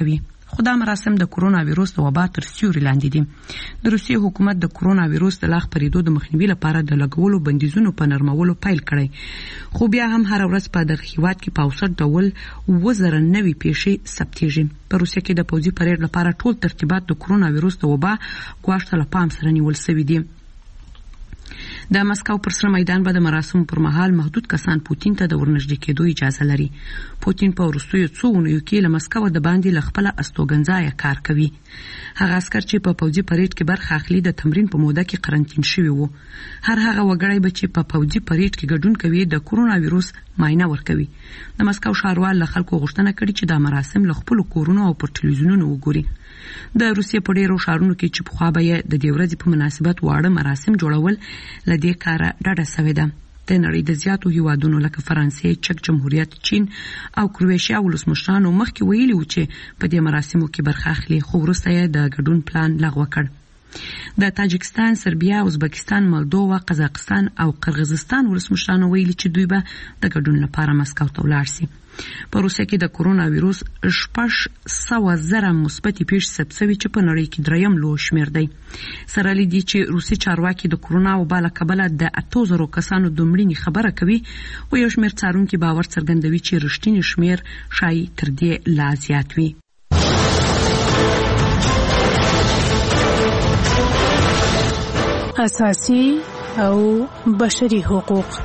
خو دا مراسم د کرونا وایروس د وبا تر سیوري لاندې دي. د روسیې حکومت د کرونا وایروس د لا خپرېدو د مخنیوي لپاره د لګولو بندیزونو په نرمولو پیل کړی، خو بیا هم هر ورځ په دغه هیواد کې په اوسط ډول اووه زره نوي پیښې ثبتېږي. په روسیه کې د پوځي پریډ لپاره ټول ترتیبات د کرونا وایروس د وبا ګواښ ته له پام سره نیول شوي دي. د مسکو پر سر میدان به د مراسمو پر مهال محدود کسان پوتین ته د ورنږدې کېدو اجازه لري. پوتین په وروستیو څو اونیو کې له مسکو د باندې له خپله استوګنځایه کار کوي. هغه عسکر چې په پوځي پریډ کې برخه اخلي د تمرین په موده کې قرنطین شوي وو. هر هغه وګړی به چې په پوځي پریډ کې ګډون کوي د کرونا وایروس معاینه ورکوي. د مسکو ښاروال له خلکو غوښتنه کړې چې دا مراسم له خپلو کورونو او پر ټلویزیونونو وګوري. د روسیې په ډیرو ښارونو کې چې پخوا به یې د دې ورځې په مناسبت واړه مراسم جوړول له دې کاره ډډه سوې ده. د نړۍ د زیاتو هیوادونو لکه فرانسې، چک جمهوریت، چین او کرویشیا ولسمشرانو مخکې ویلي وو چې په دې مراسمو کې برخه اخلي، خو وروسته یې د ګډون پلان لغوه کړ. د تاجکستان، سربیا، ازبکستان، مالدووا، قزاقستان او قرغیزستان ولسمشرانو ویلي چې دوی به د ګډون لپاره مسکو ته ولاړ شي. په روسیه کې د کرونا وایروس شپږ سوه زره مثبتې پیښې ثبت شوي چې په نړۍ کې دریم لوی شمېر دی. سره له دې چې روسي چارواکي د کرونا وبا له کبله د اتو زرو کسانو د مړینې خبره کوي، خو یو شمېر څارونکي باور څرګندوي چې رښتینی شمېر ښایي تر دې لا زیات وي. اساسي او بشري حقوق.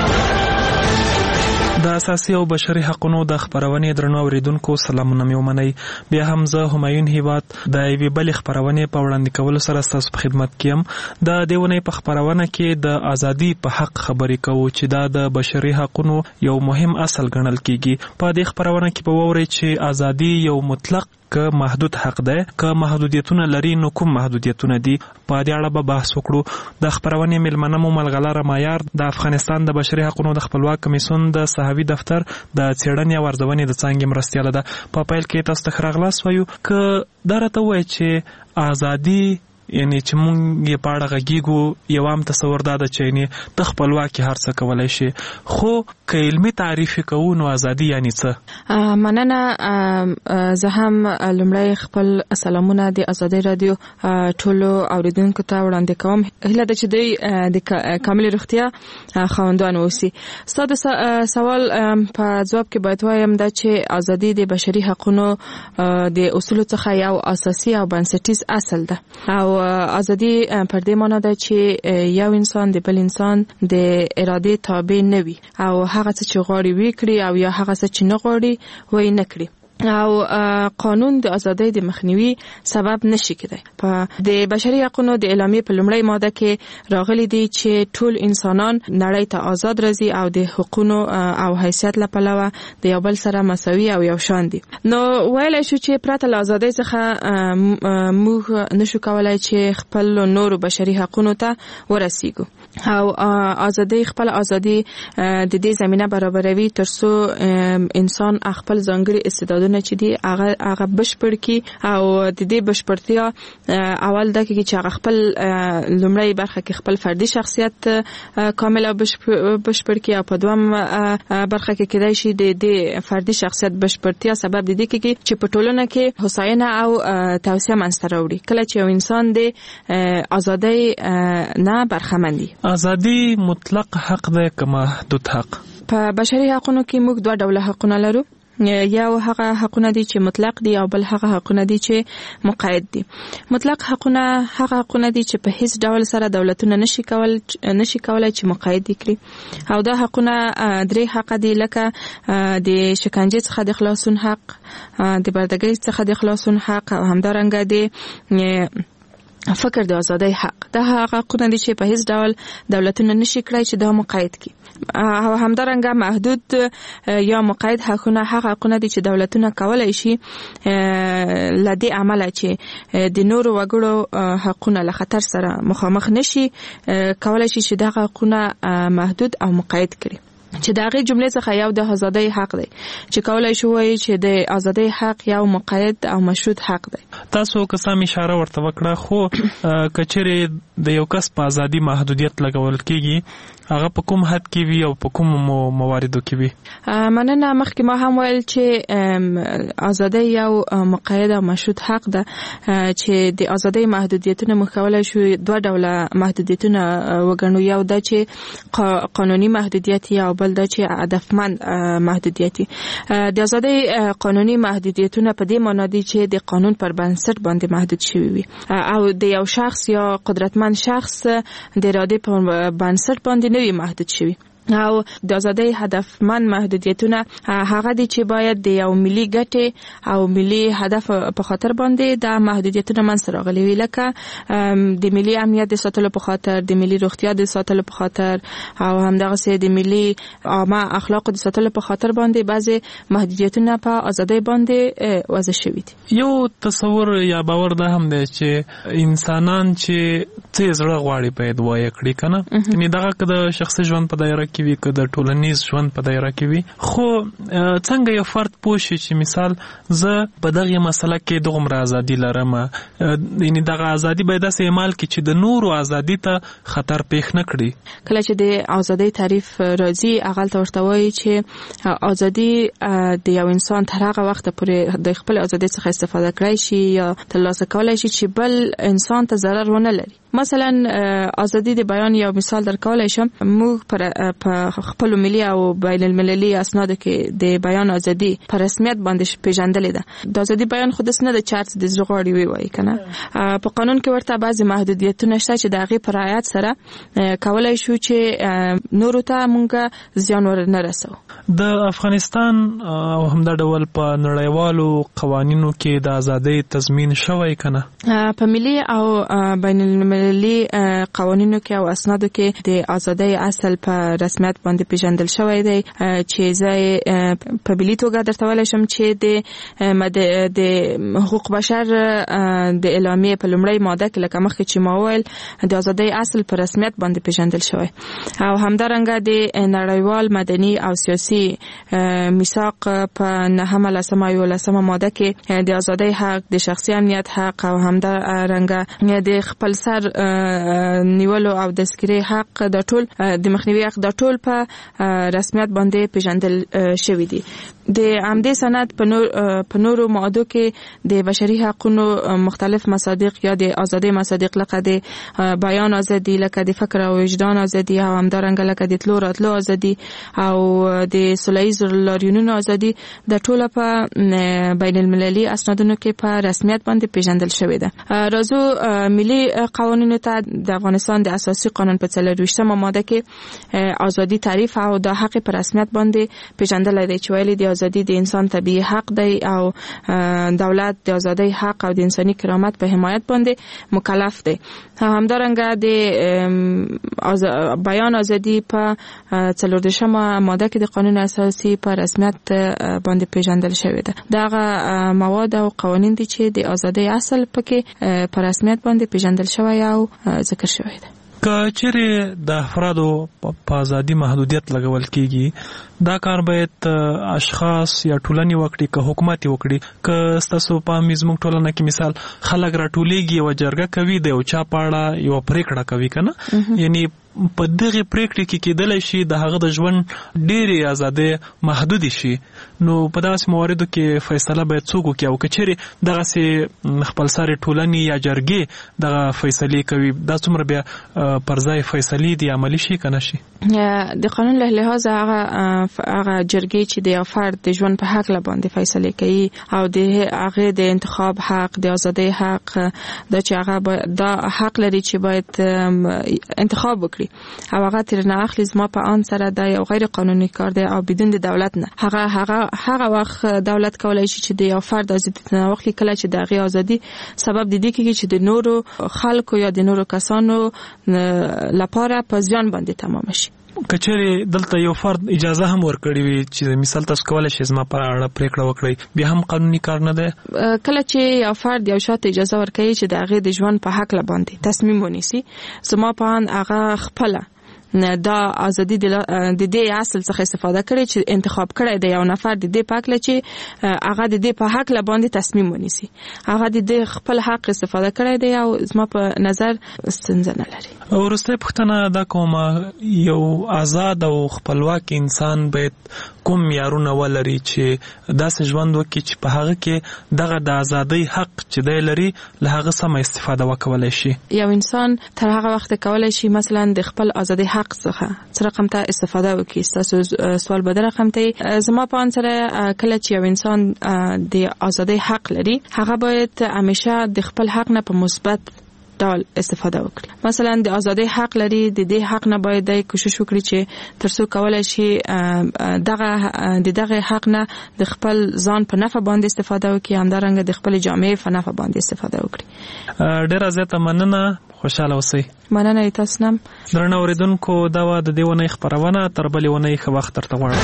د اساسي او بشري حقوقو د خبرونې درنو اوریدونکو سلامونه مې ومنئ. بیا هم زه همایون هیواد د یوې بلې خبرونې په وړاندې کولو سره ستاسو په خدمت کې یم. د دې ونې په خبرونه کې د ازادي په حق خبرې کوو چې دا د بشري حقوقو یو مهم اصل ګڼل کیږي. په دې خبرونه کې به وورئ چې ازادي یو مطلق که محدود حق ده، که محدودیتونه لري نو کوم محدودیتونه دي. په دې اړه به بحث وکړو. د خبرونې میلمنه مو ملغلره مایار د افغانستان د بشري حقوقو د خپلواک کمیسیون د صحوي دفتر د څېړنې او ارزونې د څانګې مرستیاله ده. په پیل کې تاسو ته ښه راغلاست وایو. که دا راته ووایي چې ازادي یعنی چې مونږ یې په اړه غږیږو، یو عام تصور دا ده چې یعنی ته خپلواکي هر څه کولی شي، خو که علمي تعریف یې کوو نو ازادي یعنی څه؟ مننه. زه هم لومړی خپل سلامونه د ازادۍ رادیو ټولو اوریدونکو ته وړاندې کوم. هیله ده چې دوی د کاملې روغتیا خاوندان اوسي. ستا د سوال په ځواب کې باید وایم دا چې ازادي د بشري حقوقو د اصولو څخه یو اساسي او بنسټیز اصل ده، او ازادي پر دې معنی ده چې یو انسان د بل انسان د ارادې تابع نه وي، او هغه څه چې غواړي وکړي او یا هغه څه چې نه غواړي وای نه کړي، او قانون د ازادۍ د مخنیوي سبب نشي کېدای. په د بشري حقوقو د اعلامیې په لومړۍ ماده کې راغلي دي چې ټول انسانان نړۍ ته آزاد راځي او د حقوقو او حیثیت له پلوه د یو بل سره مساوي او یو شان دي. نو ویلای شو چې پرته له ازادۍ څخه موږ نشو کولای چې خپل نورو بشري حقوقو ته ورسیږو، او ازادۍ خپل ازادي د دې زمينه برابروي ترڅو انسان خپل ځانګړي استعدادونه چې دی هغه هغه بشپړ کی، او د دې بشپړتیا اول د کې چې هغه خپل لومړی برخه کې خپل فردي شخصیت کامل او بشپړ کی، او په دویم برخه کې کېدای شي د دې فردي شخصیت بشپړتیا سبب د دې کې چې په ټولنه کې حسینه او توسعه منځته راوړي. کله چې یو انسان د ازادۍ نه برخمن وي. ازادي مطلق حق ده که محدود حق؟ په بشري حقوقو کې موږ دوه ډوله حقونه لرو. یو هغه حقونه دي چې مطلق دي، او بل هغه حقونه دي چې مقید دي. مطلق حقونه هغه حقونه دي چې په هیڅ ډول سره دولتونه نشي کول نشي کولای چې مقید کړي، او دا حقونه درې حق دي، لکه د شکنجه څخه د خلاصون حق، د بردګۍ څخه د خلاصون حق، او همدارنګه د فکر د ازادۍ حق. دا هغه حقونه دي چې په هیڅ ډول دولتونه نشي کړای چې دا مقید کړي. او همدارنګه محدود یا مقید حقونه هغه حقونه دي چې دولتونه کولای شي لدی عمله چې د نورو وګړو حقونه له خطر سره مخامخ نشي کولای شي چې دا حقونه محدود او مقید کړي. چې داغه جمله څخه یو د ازادۍ حق دی چې کولای شو وایي چې د ازادۍ حق یو مقید او مشروط حق دی. تاسو که سم اشاره ورته وکړه، خو کچېرې د یو کس په ازادي محدودیت لګول کېږي هغه په کوم حد کې وي او په کوم مواردو کې وي؟ مننه. مخکې ما هم ویل چې ازادي یو مقید او مشروط حق ده چې د ازادي محدودیتونه موږ کولای شو دوه ډوله محدودیتونه وګڼو. یو دا چې قانوني محدودیت او بل دا چې هدفمند محدودیت. د ازادي قانوني محدودیتونه په دې معنی دي چې د قانون پر بنسټ باندې محدود شوی وي او د یو شخص یا قدرتمند شخص د اراده په بنسټ باندې نه وي محدود شوی. او د ازادۍ هدفمند محدودیتونه هغه دي چې باید د یو ملي ګټې او ملي هدف په خاطر باندې د محدودیتونه منځ راغلي وي، لکه د ملي امنیت د ساتلو په خاطر، د ملي روغتیا د ساتلو په خاطر او همدغه د ملي عامه اخلاق د ساتلو په خاطر باندې بعضي محدودیتونه په ازادۍ باندې وضع شوي دي. یو تصور یا باور ده هم دی چې انسانان چې څه زړه غواړي باید وایي کړي کنه، یعنی دغه کده شخصي ژوند په دایره کې وي که د ټولنیز ژوند په دایره کې وي، خو څنګه یو فرد پوه شي چې مثال زه په دغه مسله کې دغومره ازادي لرم، یعنی دغه ازادي باید داسې عمل کړي چې د نورو ازادي ته خطر پیښ نه کړي. کله چې د ازادۍ تعریف راځي هغه ته ورته وایي چې ازادي د یو انسان تر هغه وخت پورې د خپل ازادۍ څخه استفاده کړی شي یا ترلاسه کولای شي چې بل انسان ته ضرر ونه لري. مثلا ازادي د بیان یو مثال درکولای شم. موږ پر په خپل ملي او بین المللي اسنادو کې د بیان ازادي په رسمیت باندې پیژندلې ده. د ازادي بیان خود نه د چارت د زغړی وی وای کنه. په قانون کې ورته بعضي محدودیتونه شته چې د هغه پر رعایت سره کولای شو چې نورو ته مونږه زیان ورنه رسو. د افغانستان او همدا ډول په نړیوالو قوانینو کې د ازادۍ تضمین شوی کنه. په ملي او بین المللي قوانینو کې او اسنادو کې د ازادۍ اصل په رسمیت باندې پیژندل شوی دی چې زه په ملي توګه درته ویلی شم چې د د حقوق بشر د اعلامیې په لومړۍ ماده کې لکه مخکې چې ما وویل د ازادۍ اصل په رسمیت باندې پیژندل شوی او همدارنګه د نړیوال مدني او سیاسي میثاق په نهمه لسمه یولسمه ماده کې د ازادۍ حق، د شخصي امنیت حق او همدارنګه د خپل سر نیولو او د سکري حق د ټول د مخنیوي حق د ټول په رسمیت باندې پیژندل شوی دی. د عمدي سند په نور په نورو ماده کې د بشري حقوقو مختلف مصادیق یا د ازادۍ مصادیق لکه د بیان ازادي، لکه د فکر او وجدان ازادي او همدارنګه لکه د تلو راتلو ازادي او د سوله‌ییز لاریونونو ازادي د ټول په بین المللي اسنادونو کې په رسمیت باندې پیژندل شوی ده. راځو ملي قوانینو ته. د افغانستان د اساسي قانون په څلرویشتمه ماده کې ازادي تعریف او د حق پر رسمیت باندې پیژندل دی چې ویلي د ازادي د انسان طبيعي حق دی او دولت د ازادۍ حق او د انساني کرامت په حمایت باندې مکلف دی. همدارنګه د بیان ازادي په څلوردیشمه ماده کې د قانون اساسي په رسمیت باندې پیژندل شوی ده. دغه مواد او قوانین دي چې د ازادۍ اصل پکې په رسمیت باندې پیژندل شوی او ذکر شوی ده. که چیرې د افرادو په ازادي محدودیت لګول کیږي دا کار باید اشخاص یا ټولنې وکړي که حکومت وکړي. که ستاسو په زموږ ټولنه کې مثال خلک راټولیږي او جرګه کوي د یو چا په اړه یو پریکړه کوي کنه، یعنی په دغه پریکړې کې کېدلی شي د هغه د ژوند ډېرې ازادۍ محدودې شي، نو په داسې مواردو کې فیصله باید څوک وکړي او که چیرې دغسې خپلسرې ټولنې یا جرګې دغه فیصلې کوي دا څومره بیا پر ځای فیصلې دي عملي شي که نه شي؟ د قانون له لحاظه هغه هغه جرګې چې د یو فرد د ژوند په حق باندې فیصلې کوي او د هغه د انتخاب حق، د ازادۍ حق، دا چې هغه دا حق لري چې باید انتخاب وکړي او هغه تر نه اخلي زما په ان سره دا یو غیر قانوني کار دی او بدون د دولت نه. هغه هغه هغه وخت دولت کولای شي چې د یو فرد ازادي نه واخلي کله چې د هغه ازادي سبب د دې کېږي چې د نورو خلکو یا د نورو کسانو لپاره په ځان باندې تمام شي. کچېرې دلته یو فرد اجازه هم ورکړي وي چې مثال تاسو کولای شئ زما په اړه پریکړه وکړئ، بیا هم قانوني کار نه دی. کله چې یو فرد یو شاته اجازه ورکړي چې د هغه د ژوند په حق باندې تصمیم ونیسي، زما په ان هغه خپل دا ازادي د دې اصل څخه استفاده کړي چې انتخاب کړي د یو نفر د دې پاک لچې هغه د دې په حق لباندې تصمیم ونیسي هغه د دې خپل حق استفاده کړي دی او زما په نظر ستونزه نه لري. ورسته پښتنه دا کومه یو آزاد او خپلواک انسان باید کوم معیارونه ولري چې داسې ژوند وکړي چې په هغه کې دغه د ازادۍ حق چې دی لري له هغه سمه استفاده وکولای شي. یو انسان تر هغه وخت کولای شي مثلا د خپل ازادۍ حق څخه څه رقم ته استفاده وکړي. تاسو سوال به در رقم ته زما په انسره کله چې یو انسان د ازادۍ حق لري هغه باید همیشه د خپل حق نه په مثبت ډول استفاده وکړي. مثلا د ازادۍ حق لري د دې حق نه باید د کوشش وکړي چې ترڅو کولای شي دغه د دغه حق نه د خپل ځان په نفع باندې استفاده وکړي همدارنګه د خپل جامعې په نفع باندې استفاده وکړي. ډیره زیاته مننه. خوشاله اوسئ. مننه تاسو نم. درنه اوریدونکو دا و د دې ونې خبرونه تر بلې ونې ښه وخت درته غواړم.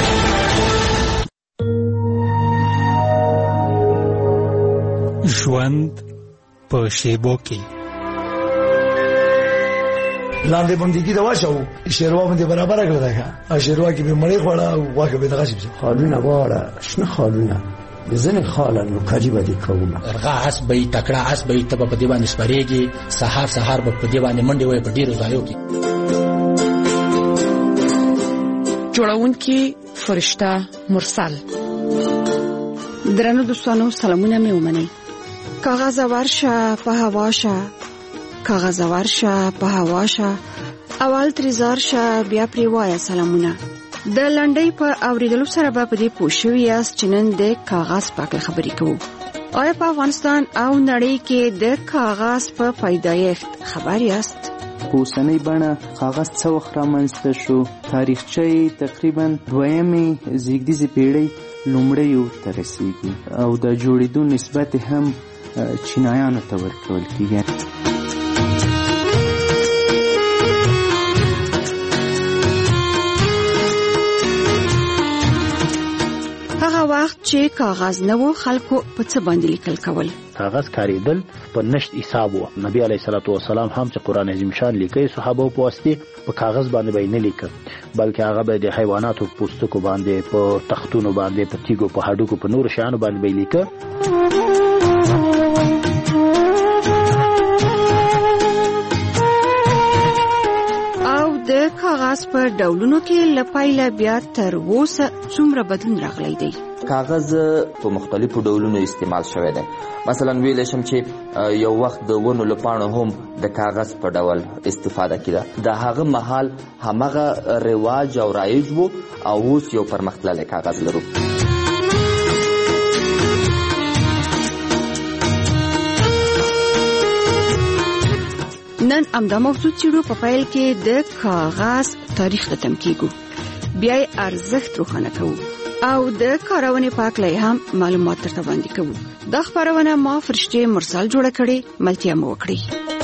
ژوند په شیبو کې لاندې باندې کې دا واښو شیروا باندې برابر کړل دا شیروا کې به مړې خوړه او واکه به دغه شي خالونه واړه شنه خالونه ځنه خالن کاجی باندې کومه ارغا اس به تکړه اس به تب په دی باندې سپریږي سحر سحر په دی باندې منډي وای په ډیرو ځایو کې جوړونکي فرشته مرسل. درنو دوستانو سلامونه مې ومنئ. کاغذ ورشه په هوا شه کاغذ ورشه په هوا شه اول تریزار شه بیا پری وای سلامونه. د لنډۍ په اوریدلو سره به په دې پوښیو یاست چې نن د کاغذ پاک خبرې کوو. آیا په افغانستان او نړۍ کې د کاغذ په پیدایښت خبر یاست؟ اوسنۍ بڼه کاغذ څه وخت رامنځته شو؟ تاریخچه تقریبا دویمې زیږدیزې پیړۍ لومړیو ته رسیږي او د جوړېدو نسبت هم چینایانو ته ورکول کیږي. هغه وخت چې کاغذ نه و خلکو په څه باندې لیکل کول؟ کاغذ کاریدل په نشت حساب وو. نبی علیه الصلاۃ والسلام هم چې قران عظیم شان لیکي صحابه په واسطه په کاغذ باندې به نه لیکل بلکې هغه به د حیواناتو په پوستکو باندې په تختونو باندې په تیګو په هډوکو په نور شیانو باندې به لیکل. او د کاغذ په ډولونو کې لپایله بیا تر اوسه څومره بدلون راغلی دی؟ کاغذ په مختلفو ډولونو استعمال شوی دی. مثلا ویل شم چې یو وخت د ونو لپاره هم د کاغذ په ډول استفاده کیده. د هغه مهال همغه رواج او رایج وو او اوس یو پرمختللی کاغذ لرو. نن امدا موضوع چیرو په فایل کې د کاغذ تاریخ ته تم کیږو بیا ارزښت روښانه کوو او د کارونې پاکلې هم معلومات ترته وړاندې کوو. دا خبرونه ما فرشته مرسل جوړه کړې ملتیا مو وکړي.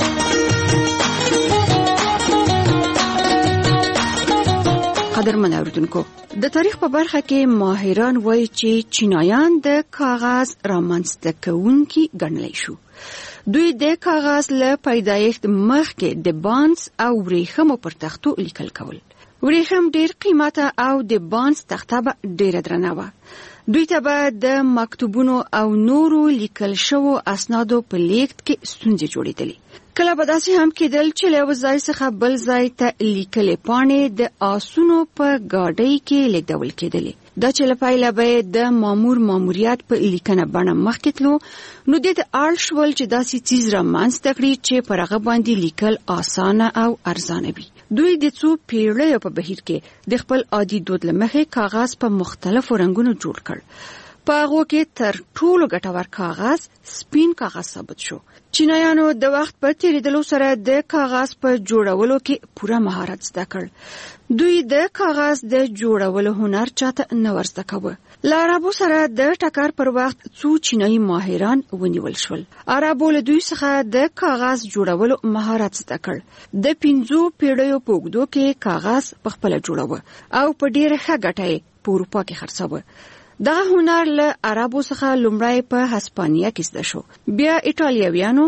قدرمن اوریدونکو د تاریخ په برخه کې ماهران وایي چې چینایان د کاغذ رامنځته کوونکي ګڼل شو. دوی د کاغذ له پیدایښت مخکې د بانس او ورېښمو پر تختو لیکل کول. ورېښم ډېر قیمته او د بانس تخته به ډېره درنه وه. دوی ته به د مکتوبونو او نورو لیکل شوو اسنادو په لیږد کې ستونزې جوړېدلې. کله به داسې هم کېدل چې له یو ځای څخه بل ځای ته لیکلې پاڼې د آسونو په ګاډۍ کې لیږدول کېدلې. دا چې له پیله به د مامور ماموریت په لیکنه بڼه مخکې تلو نو دې ته اړ شول چې داسې څیز رامنځته کړي چې پر هغه باندې لیکل اسانه او ارزانه وي. دوی د څو پیړیو په بهیر کې د خپل عادي دود له مخې کاغذ په مختلفو رنګونو جوړ کړ. په هغو کې تر ټولو ګټور کاغذ سپین کاغذ ثابت شو. چینایانو د وخت په تیریدلو سره د کاغذ په جوړولو کې پوره مهارت زده کړ. دوی د کاغذ د جوړولو هنر چاته نه ورزده کوه. له عربو سره د ټکر پر وخت څو چینایي ماهران ونیول شول. عربو له دوی څخه د کاغذ جوړولو مهارت زده کړ. د پنځو پیړیو په اوږدو کې کاغذ په خپله جوړاوه او په ډېره ښه ګټه یې په اروپا کې خرڅاوه. دغه هنر له عربو څخه لومړی په هسپانیا کې زده شو. بیا ایټالویانو،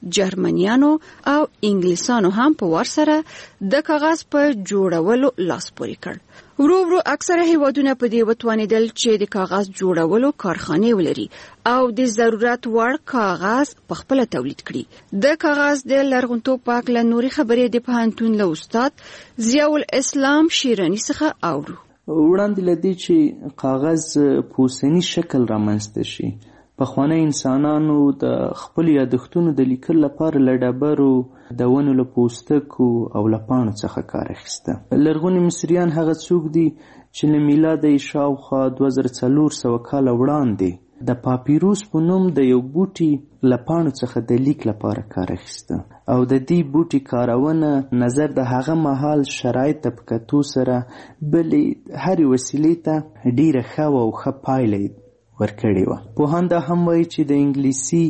جرمنیانو او انګلیسانو هم په ورسره د کاغذ په جوړولو لاس پورې کړ. ورو ورو اکثره هیوادونه په دې وتوانیدل چې د کاغذ جوړولو کارخانه ولري او د ضرورت وړ کاغذ په خپل تولید کړي. د کاغذ د لرغونتوب په اړه نوري خبرې د پوهنتون له استاد ضیاء الاسلام شیرانی څخه اورو. وړاندې لدی چې کاغذ په اوسنی شکل رامنځته شي، پخوانی انسانانو د خپل یادښتونو د لیکلو لپاره له ډبرو، د ونو له پوستکو او له پاڼو څخه کار اخیسته. لرغوني مصریان هغه څوک دي چې له میلاده شاوخوا دوه زره څلور سوه کاله وړاندې د پاپیروس په نوم د یو بوټي له پاڼو څخه د لیک لپاره کار اخیسته او د دې بوټي کارونه نظر د هغه مهال شرایط په کتو سره بلې هرې وسیلې ته ډیره ښه او ښه پایله ورکړې وه. پوهان دا هم وایي چې د انګلیسي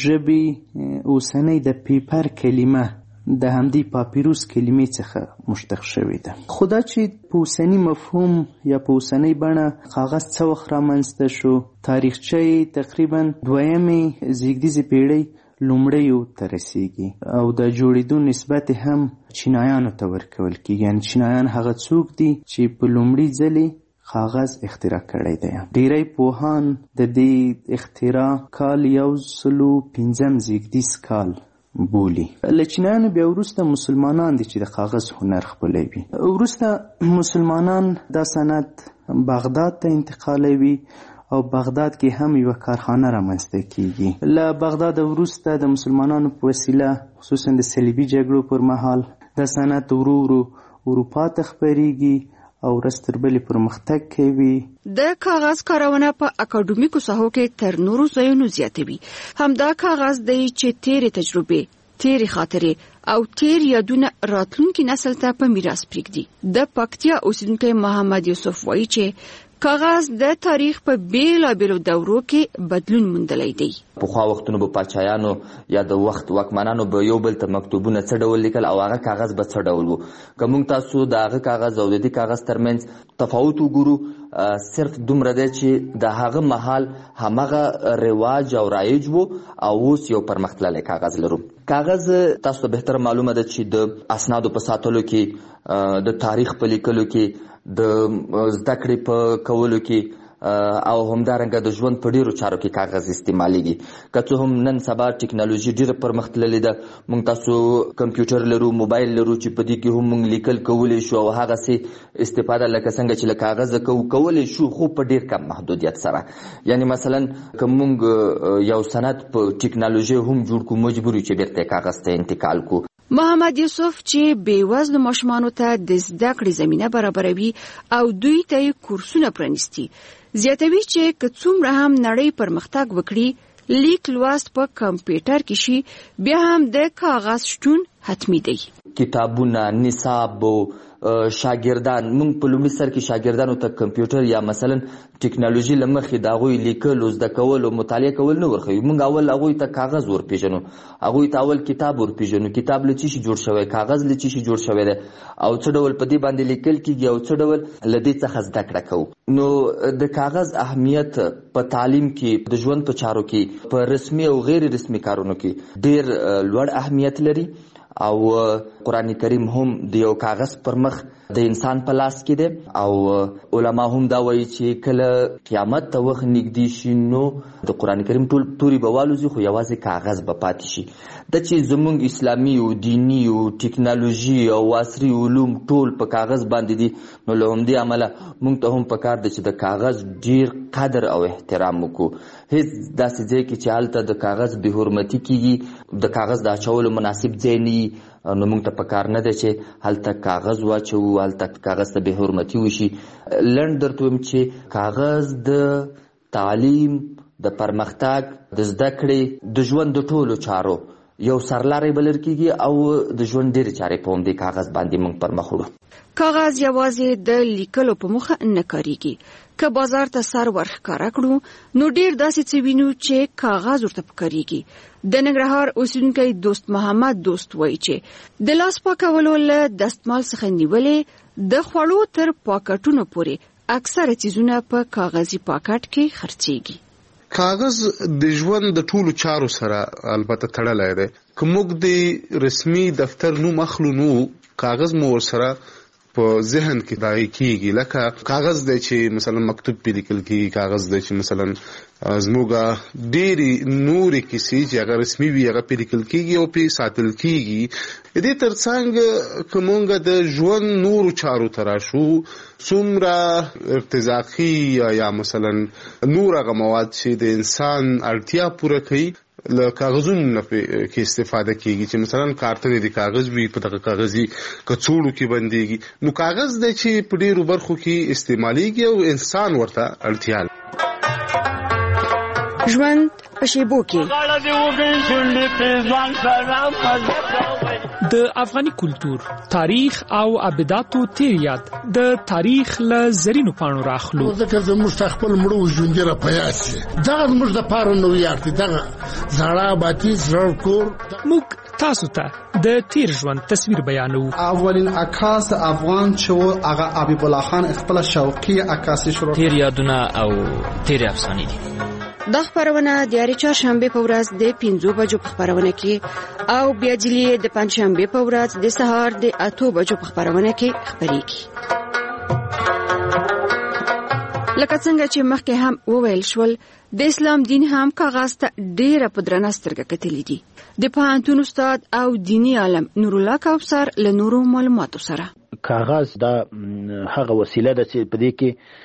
ژبې اوسنۍ د پیپر کلمه د همدې پاپیروس کلمې څخه مشتق شوې ده. خو دا چې په اوسني مفهوم یا په اوسنۍ بڼه کاغذ څه وخت رامنځته شو، تاریخچه یې تقریبا دویمې زیږدیزې پیړۍ لومړیو ته رسیږي او د جوړېدو نسبت هم چینایانو ته ورکول کېږي. یعنې چینایان هغه څوک دي چې په لومړي ځلې کاغذ اختراع کړی دی. ډیری پوهان د دې اختراع کال یو سلو پنځم زیږدیز کال بولي. له چینایانو بیا وروسته مسلمانان دي چې د کاغذ هنر خپلوي. وروسته مسلمانان دا صنعت بغداد ته انتقالوي او بغداد کې هم یو کارخانه رامنځته کیږي. له بغداد وروسته د مسلمانانو په وسیله خصوصا د صلیبي جګړو پر مهال دا صنعت ورو ورو اروپا ته خپریږي او رستر بلی پرمختګ کوي. د کاغذ کارونه په اکاډمیکو ساحو کې تر نورو ځایونو زیاتوي. همدا کاغذ دی چې تیرې تجربې، تیرې خاطرې او تیر یادونه راتلونکي نسل ته په میراث پرېږدي. د پکتیا اوسیدونکی محمد یوسف وایي چې کاغذ د تاریخ په بیلابیلو دورو کې بدلون موندلی دی. پخوا وختونو به پاچایانو یا د وخت واکمنانو به یو بل ته مکتوبونه څه ډول لیکل او هغه کاغذ به څه ډول و. که موږ تاسو د هغه کاغذ او د دې کاغذ ترمنځ تفاوت وګورو، صرف دومره دی چې د هغه مهال همغه رواج او رایج و او اوس یو پرمختللی کاغذ لرو. کاغذ تاسو ته بهتر معلومه ده چې د اسنادو په ساتلو کې، د تاریخ په لیکلو کې، د زده کړې په کولو کې او همدارنګه د ژوند په ډیرو چارو کې کاغذ استعمالیږي. که څه هم نن سبا ټیکنالوژي ډیره پرمختللې ده، موږ تاسو کمپیوټر لرو، موبایل لرو چې په دې کې هم موږ لیکل کولی شو او هغسې استفاده لکه څنګه چې له کاغذه کوو کولی شو، خو په ډیر کم محدودیت سره. یعنی مثلا که موږ یو سند په ټیکنالوژي هم جوړ کړو، مجبور یو چې بیرته کاغذ ته انتقال کړو. محمد یوسف چې بېوزلو ماشومانو ته د زده کړې زمینه برابروي او دوی ته یې کورسونه پرانیستي، زیاتوي چې که څومره هم نړۍ پرمختګ وکړي، لیک لوست په کمپیوټر کې شي، بیا هم د کاغذ شتون حتمی دی. کتابونه، نصاب او شاګردان، موږ په لومړي سر کې شاګردانو ته کمپیوټر یا مثلا ټیکنالوژي له مخې د هغوی لیکلو، زده کول او مطالعه کول نه ورښیو. موږ اول هغوی ته کاغذ ورپېژنو، هغوی ته اول کتاب ورپېژنو، کتاب له څه شي جوړ شوی، کاغذ له څه شي جوړ شوی دی او څه ډول په دې باندې لیکل کېږي او څه ډول له دې څخه زده کړه کوو. نو د کاغذ اهمیت په تعلیم کې، د ژوند په چارو کې، په رسمي او غیر رسمي کارونو کې ډیر لوړ اهمیت لري او قرآن کریم هم د یو کاغذ پر مخ د انسان په لاس کې دی او علما هم دا وایي چې کله قیامت ته وخت نږدې شي نو د قرآن کریم ټول توري به والوځي خو یوازې کاغذ به پاتې شي. دا چې زموږ اسلامي او دینی او ټیکنالوژي او عصري علوم ټول په کاغذ باندې دي، نو له همدې امله موږ ته هم پکار ده چې د کاغذ ډیر قدر او احترام وکړو. هیڅ داسې ځای کې چې هلته د کاغذ بې حرمتي کېږي، د کاغذ د اچولو مناسب ځای نه وي، نو موږ ته پکار نه ده چې هلته کاغذ واچوو، هلته کاغذ ته بې حرمتي وشي. لنډ درته وایم چې کاغذ د تعلیم، د پرمختګ، د زده کړې، د ژوند د ټولو چارو یو سرلاری بلل کېږي او د ژوند ډېرې چارې په همدې کاغذ باندې موږ پر مخ وړو. کاغذ یوازې د لیکلو په موخه نه کاریږي. که بازار ته سر ورښکاره کړو نو ډیر داسې څه وینو چې کاغذ ورته پکارېږي. د ننګرهار اوسیدونکی دوست محمد دوست وایي چې د لاس پاکولو له دستمال څخه نیولې د خوړو تر پاکټونو پورې اکثره څیزونه په کاغذي پاکټ کې خرڅېږي. کاغذ د ژوند د ټولو چارو سره البته تړلی دی. کومګ د رسمي دفتر نوم اخلو نو کاغذ مو ورسره په ذهن کې دای کیږي لکه کاغذ د چې مثلا مکتوب په لیکل کیږي کاغذ د چې مثلا زموږه ډېری نورې کیسې چې هغه رسمي وي هغه په لیکل کیږي او په ساتل کیږي دې ترڅنګ کومګه د ژوند نورو چارو تراشو څومره ارتزاقي یا مثلا نور هغه مواد چې د انسان اړتیا پوره کوي له کاغذونو کې استفاده کیږي چې مثلا کارتن د کاغذ وي په دغه کاغذي کڅوړو کې بنديږي نو کاغذ د چې په ډیرو برخو کې استعماليږي او انسان ورته اړتیا لري. ژوند په شیبو کې د افغاني کلچر تاریخ او ابداتو تیریات د تاریخ له زرینو پاڼو راخلو ځکه زموږ خپل مړو ژوند را پیاسي دا موږ د پاره نو یارتي دا زړه باتی زړه کور موږ تاسو ته د تیر ژوند تصویر بیانو. اولین عکاس افغان چې هغه حبیب الله خان خپل شوقي عکاسي شروع تیر یادونه او تیر افسانې دي. دا خبرونه د یاري چهارشنبه په ورځ د پنځو بجو په خبرونه کې او بیا جلی د پنځشنبه په ورځ د سهار د اته بجو په خبرونه کې خبرېږي. لکه څنګه چې مخکې هم وویل شول د اسلام دین هم کاغذ ته ډېره په درنه سترګه کتلې دي. د پوهنتون استاد او دیني عالم نورالله کوثر له نورو معلوماتو سره کاغذ دا هغه وسیله ده چې په دې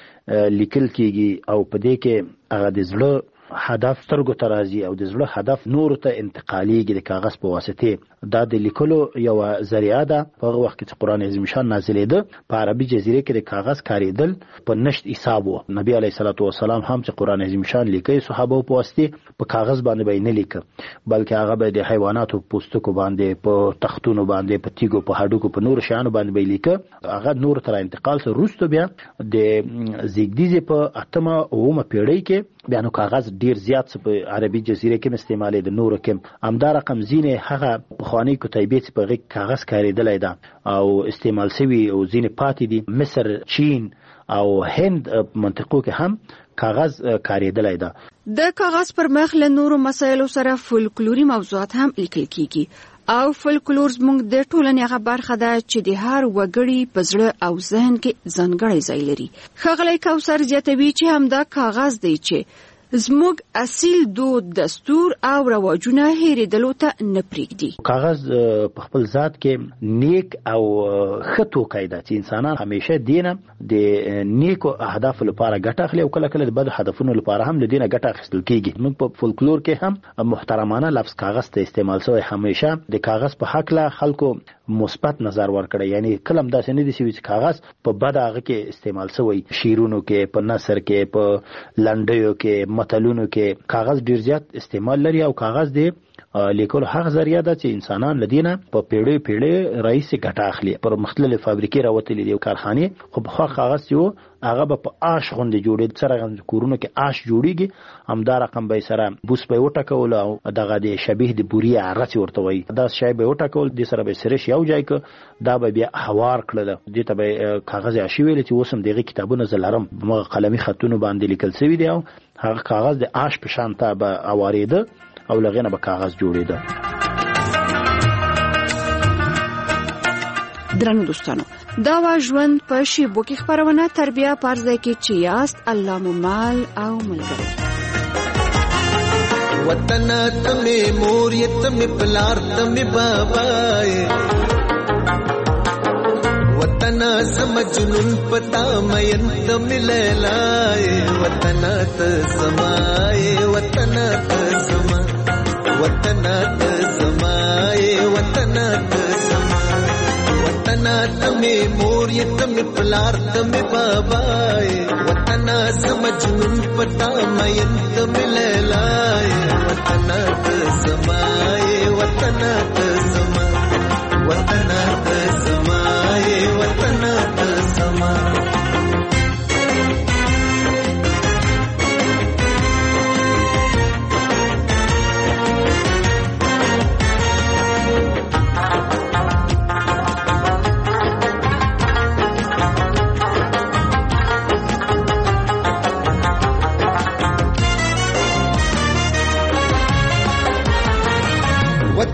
کې لیکل کیږي او په دې کې هغه د زړه هدف سترګو ته راځي او د زړه هدف نور ته انتقالېږي د کاغذ په واسطه. دا د لیکلو یو ذریعہ ده. په هغه وخت کې چې قرآن عظیم شان نازلېده په عربي جزیره کې د کاغذ کارېدل په نشت حساب و. نبی علیه الصلاۃ والسلام هم چې قرآن عظیم شان لیکي صحابه په واسطه په کاغذ باندې به نه لیکه بلکې هغه به د حیواناتو پوستکو باندې په تختونو باندې په تیګو په هډوکو په نور شیانو باندې به لیکه. هغه نور تر انتقال سره وروسته بیا د زیږدیزې په اتمه اومه پیړۍ کې بیا نو کاغذ ډیر زیات په عربي جزیره کې استعمالي د نورو کې همدا رقم زینه هغه خواني کتیبې چې په غي کاغذ کاریدلای دا او استعمال شوی او زینه پاتې دي مصر چین او هند منطقو کې هم کاغذ کاریدلای دا. د کاغذ پر مخ له نورو مسایلو سره فولکلوري موضوعات هم لیکل کیږي او فولکلور زموږ د ټولنې هغه برخه ده چې د هر وګړي په زړه او ذهن کې ځانګړی ځای لري. ښاغلی کوثر زیاتوي چې همدا کاغذ دی چې زموږ اصیل دود دستور او رواجونه هېرېدلو ته نه پرېږدي. کاغذ په خپل ذات کې نیک او ښه توکی ده چې انسانان همیشه دینه د نیکو اهدافو لپاره ګټه اخلي او کله کله د بدو هدفونو لپاره هم د دینه ګټه اخیستل کیږي. موږ په فولکلور کې هم محترمانه لفظ کاغذ ته استعمال شوی. همیشه د کاغذ په حق له خلکو مثبت نظر ورکړي یعنی کلم داسې نه دي چې کاغذ په بد هغه کې استعمال شوی. شیرونو کې په نثر کې په لنډیو کې متلونو کې کاغذ ډیر زیات استعمال لري او کاغذ دی لیکل هغه ذریعہ ده چې انسانان لدینه په پیړۍ پیړۍ رئیس ګټه اخلي. پر مختلف فابریکې راوتلې دي او کارخانه خو په کاغذ یو هغه په آش غونډې جوړې سره کورونو کې آش جوړیږي همدا رقم به سره بوس به وټکول او دغه د شبیه د بوري عرچ ورته وي دا شی به وټکول د سره به سره یو ځای ک دا به بیا هوار کړل دي ته به کاغذ عشی ویل چې وسم دغه کتابونه زلرم مغه قلمي خطونه باندې لیکل شوی دی او هغه کاغذ د آش په شان ته به اواریده او لغینه به کاغذ جوړیده. درنو دوستانو دا وا ژوند په شیبو کې خبرونه تربیه پرځای کې چې یاست الله مو مال او ملګری. وطن تمه مور یتم پلار تمه بابای وطن سمجنون پتا مین تم لیلای وطن ت سمای وطن ت سما وطن ت سمای وطن ت سما وطن تمه مور یتم پلار تم بابای وطن سمجنون پتا مین تم لیلای وطن ت سمای وطن ت سما وطن ت سمای وطن ت سما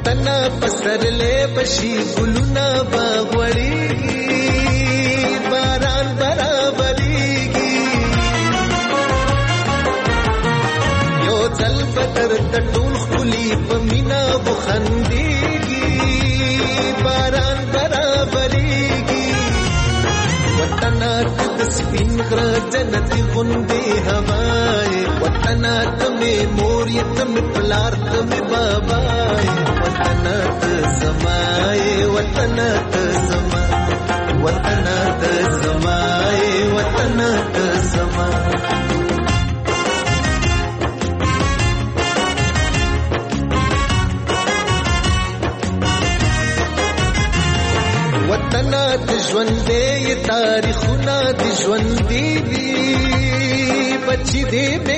وطن پسرلې بشي ګلونه باغوړي باران برابرېږي یو ځل بدر د ټول خولي په مینا بخندېږي باران برابرېږي وطن د سپین غره جنتي غوندې هوای وطن ته مې مور یې ته مې پلار ته مې بابای وطن ته زمای وطن ته زما وطن ته زمای وطن ته زما وطن د ژوندې تاریخونه د ژوندې دي بچي دې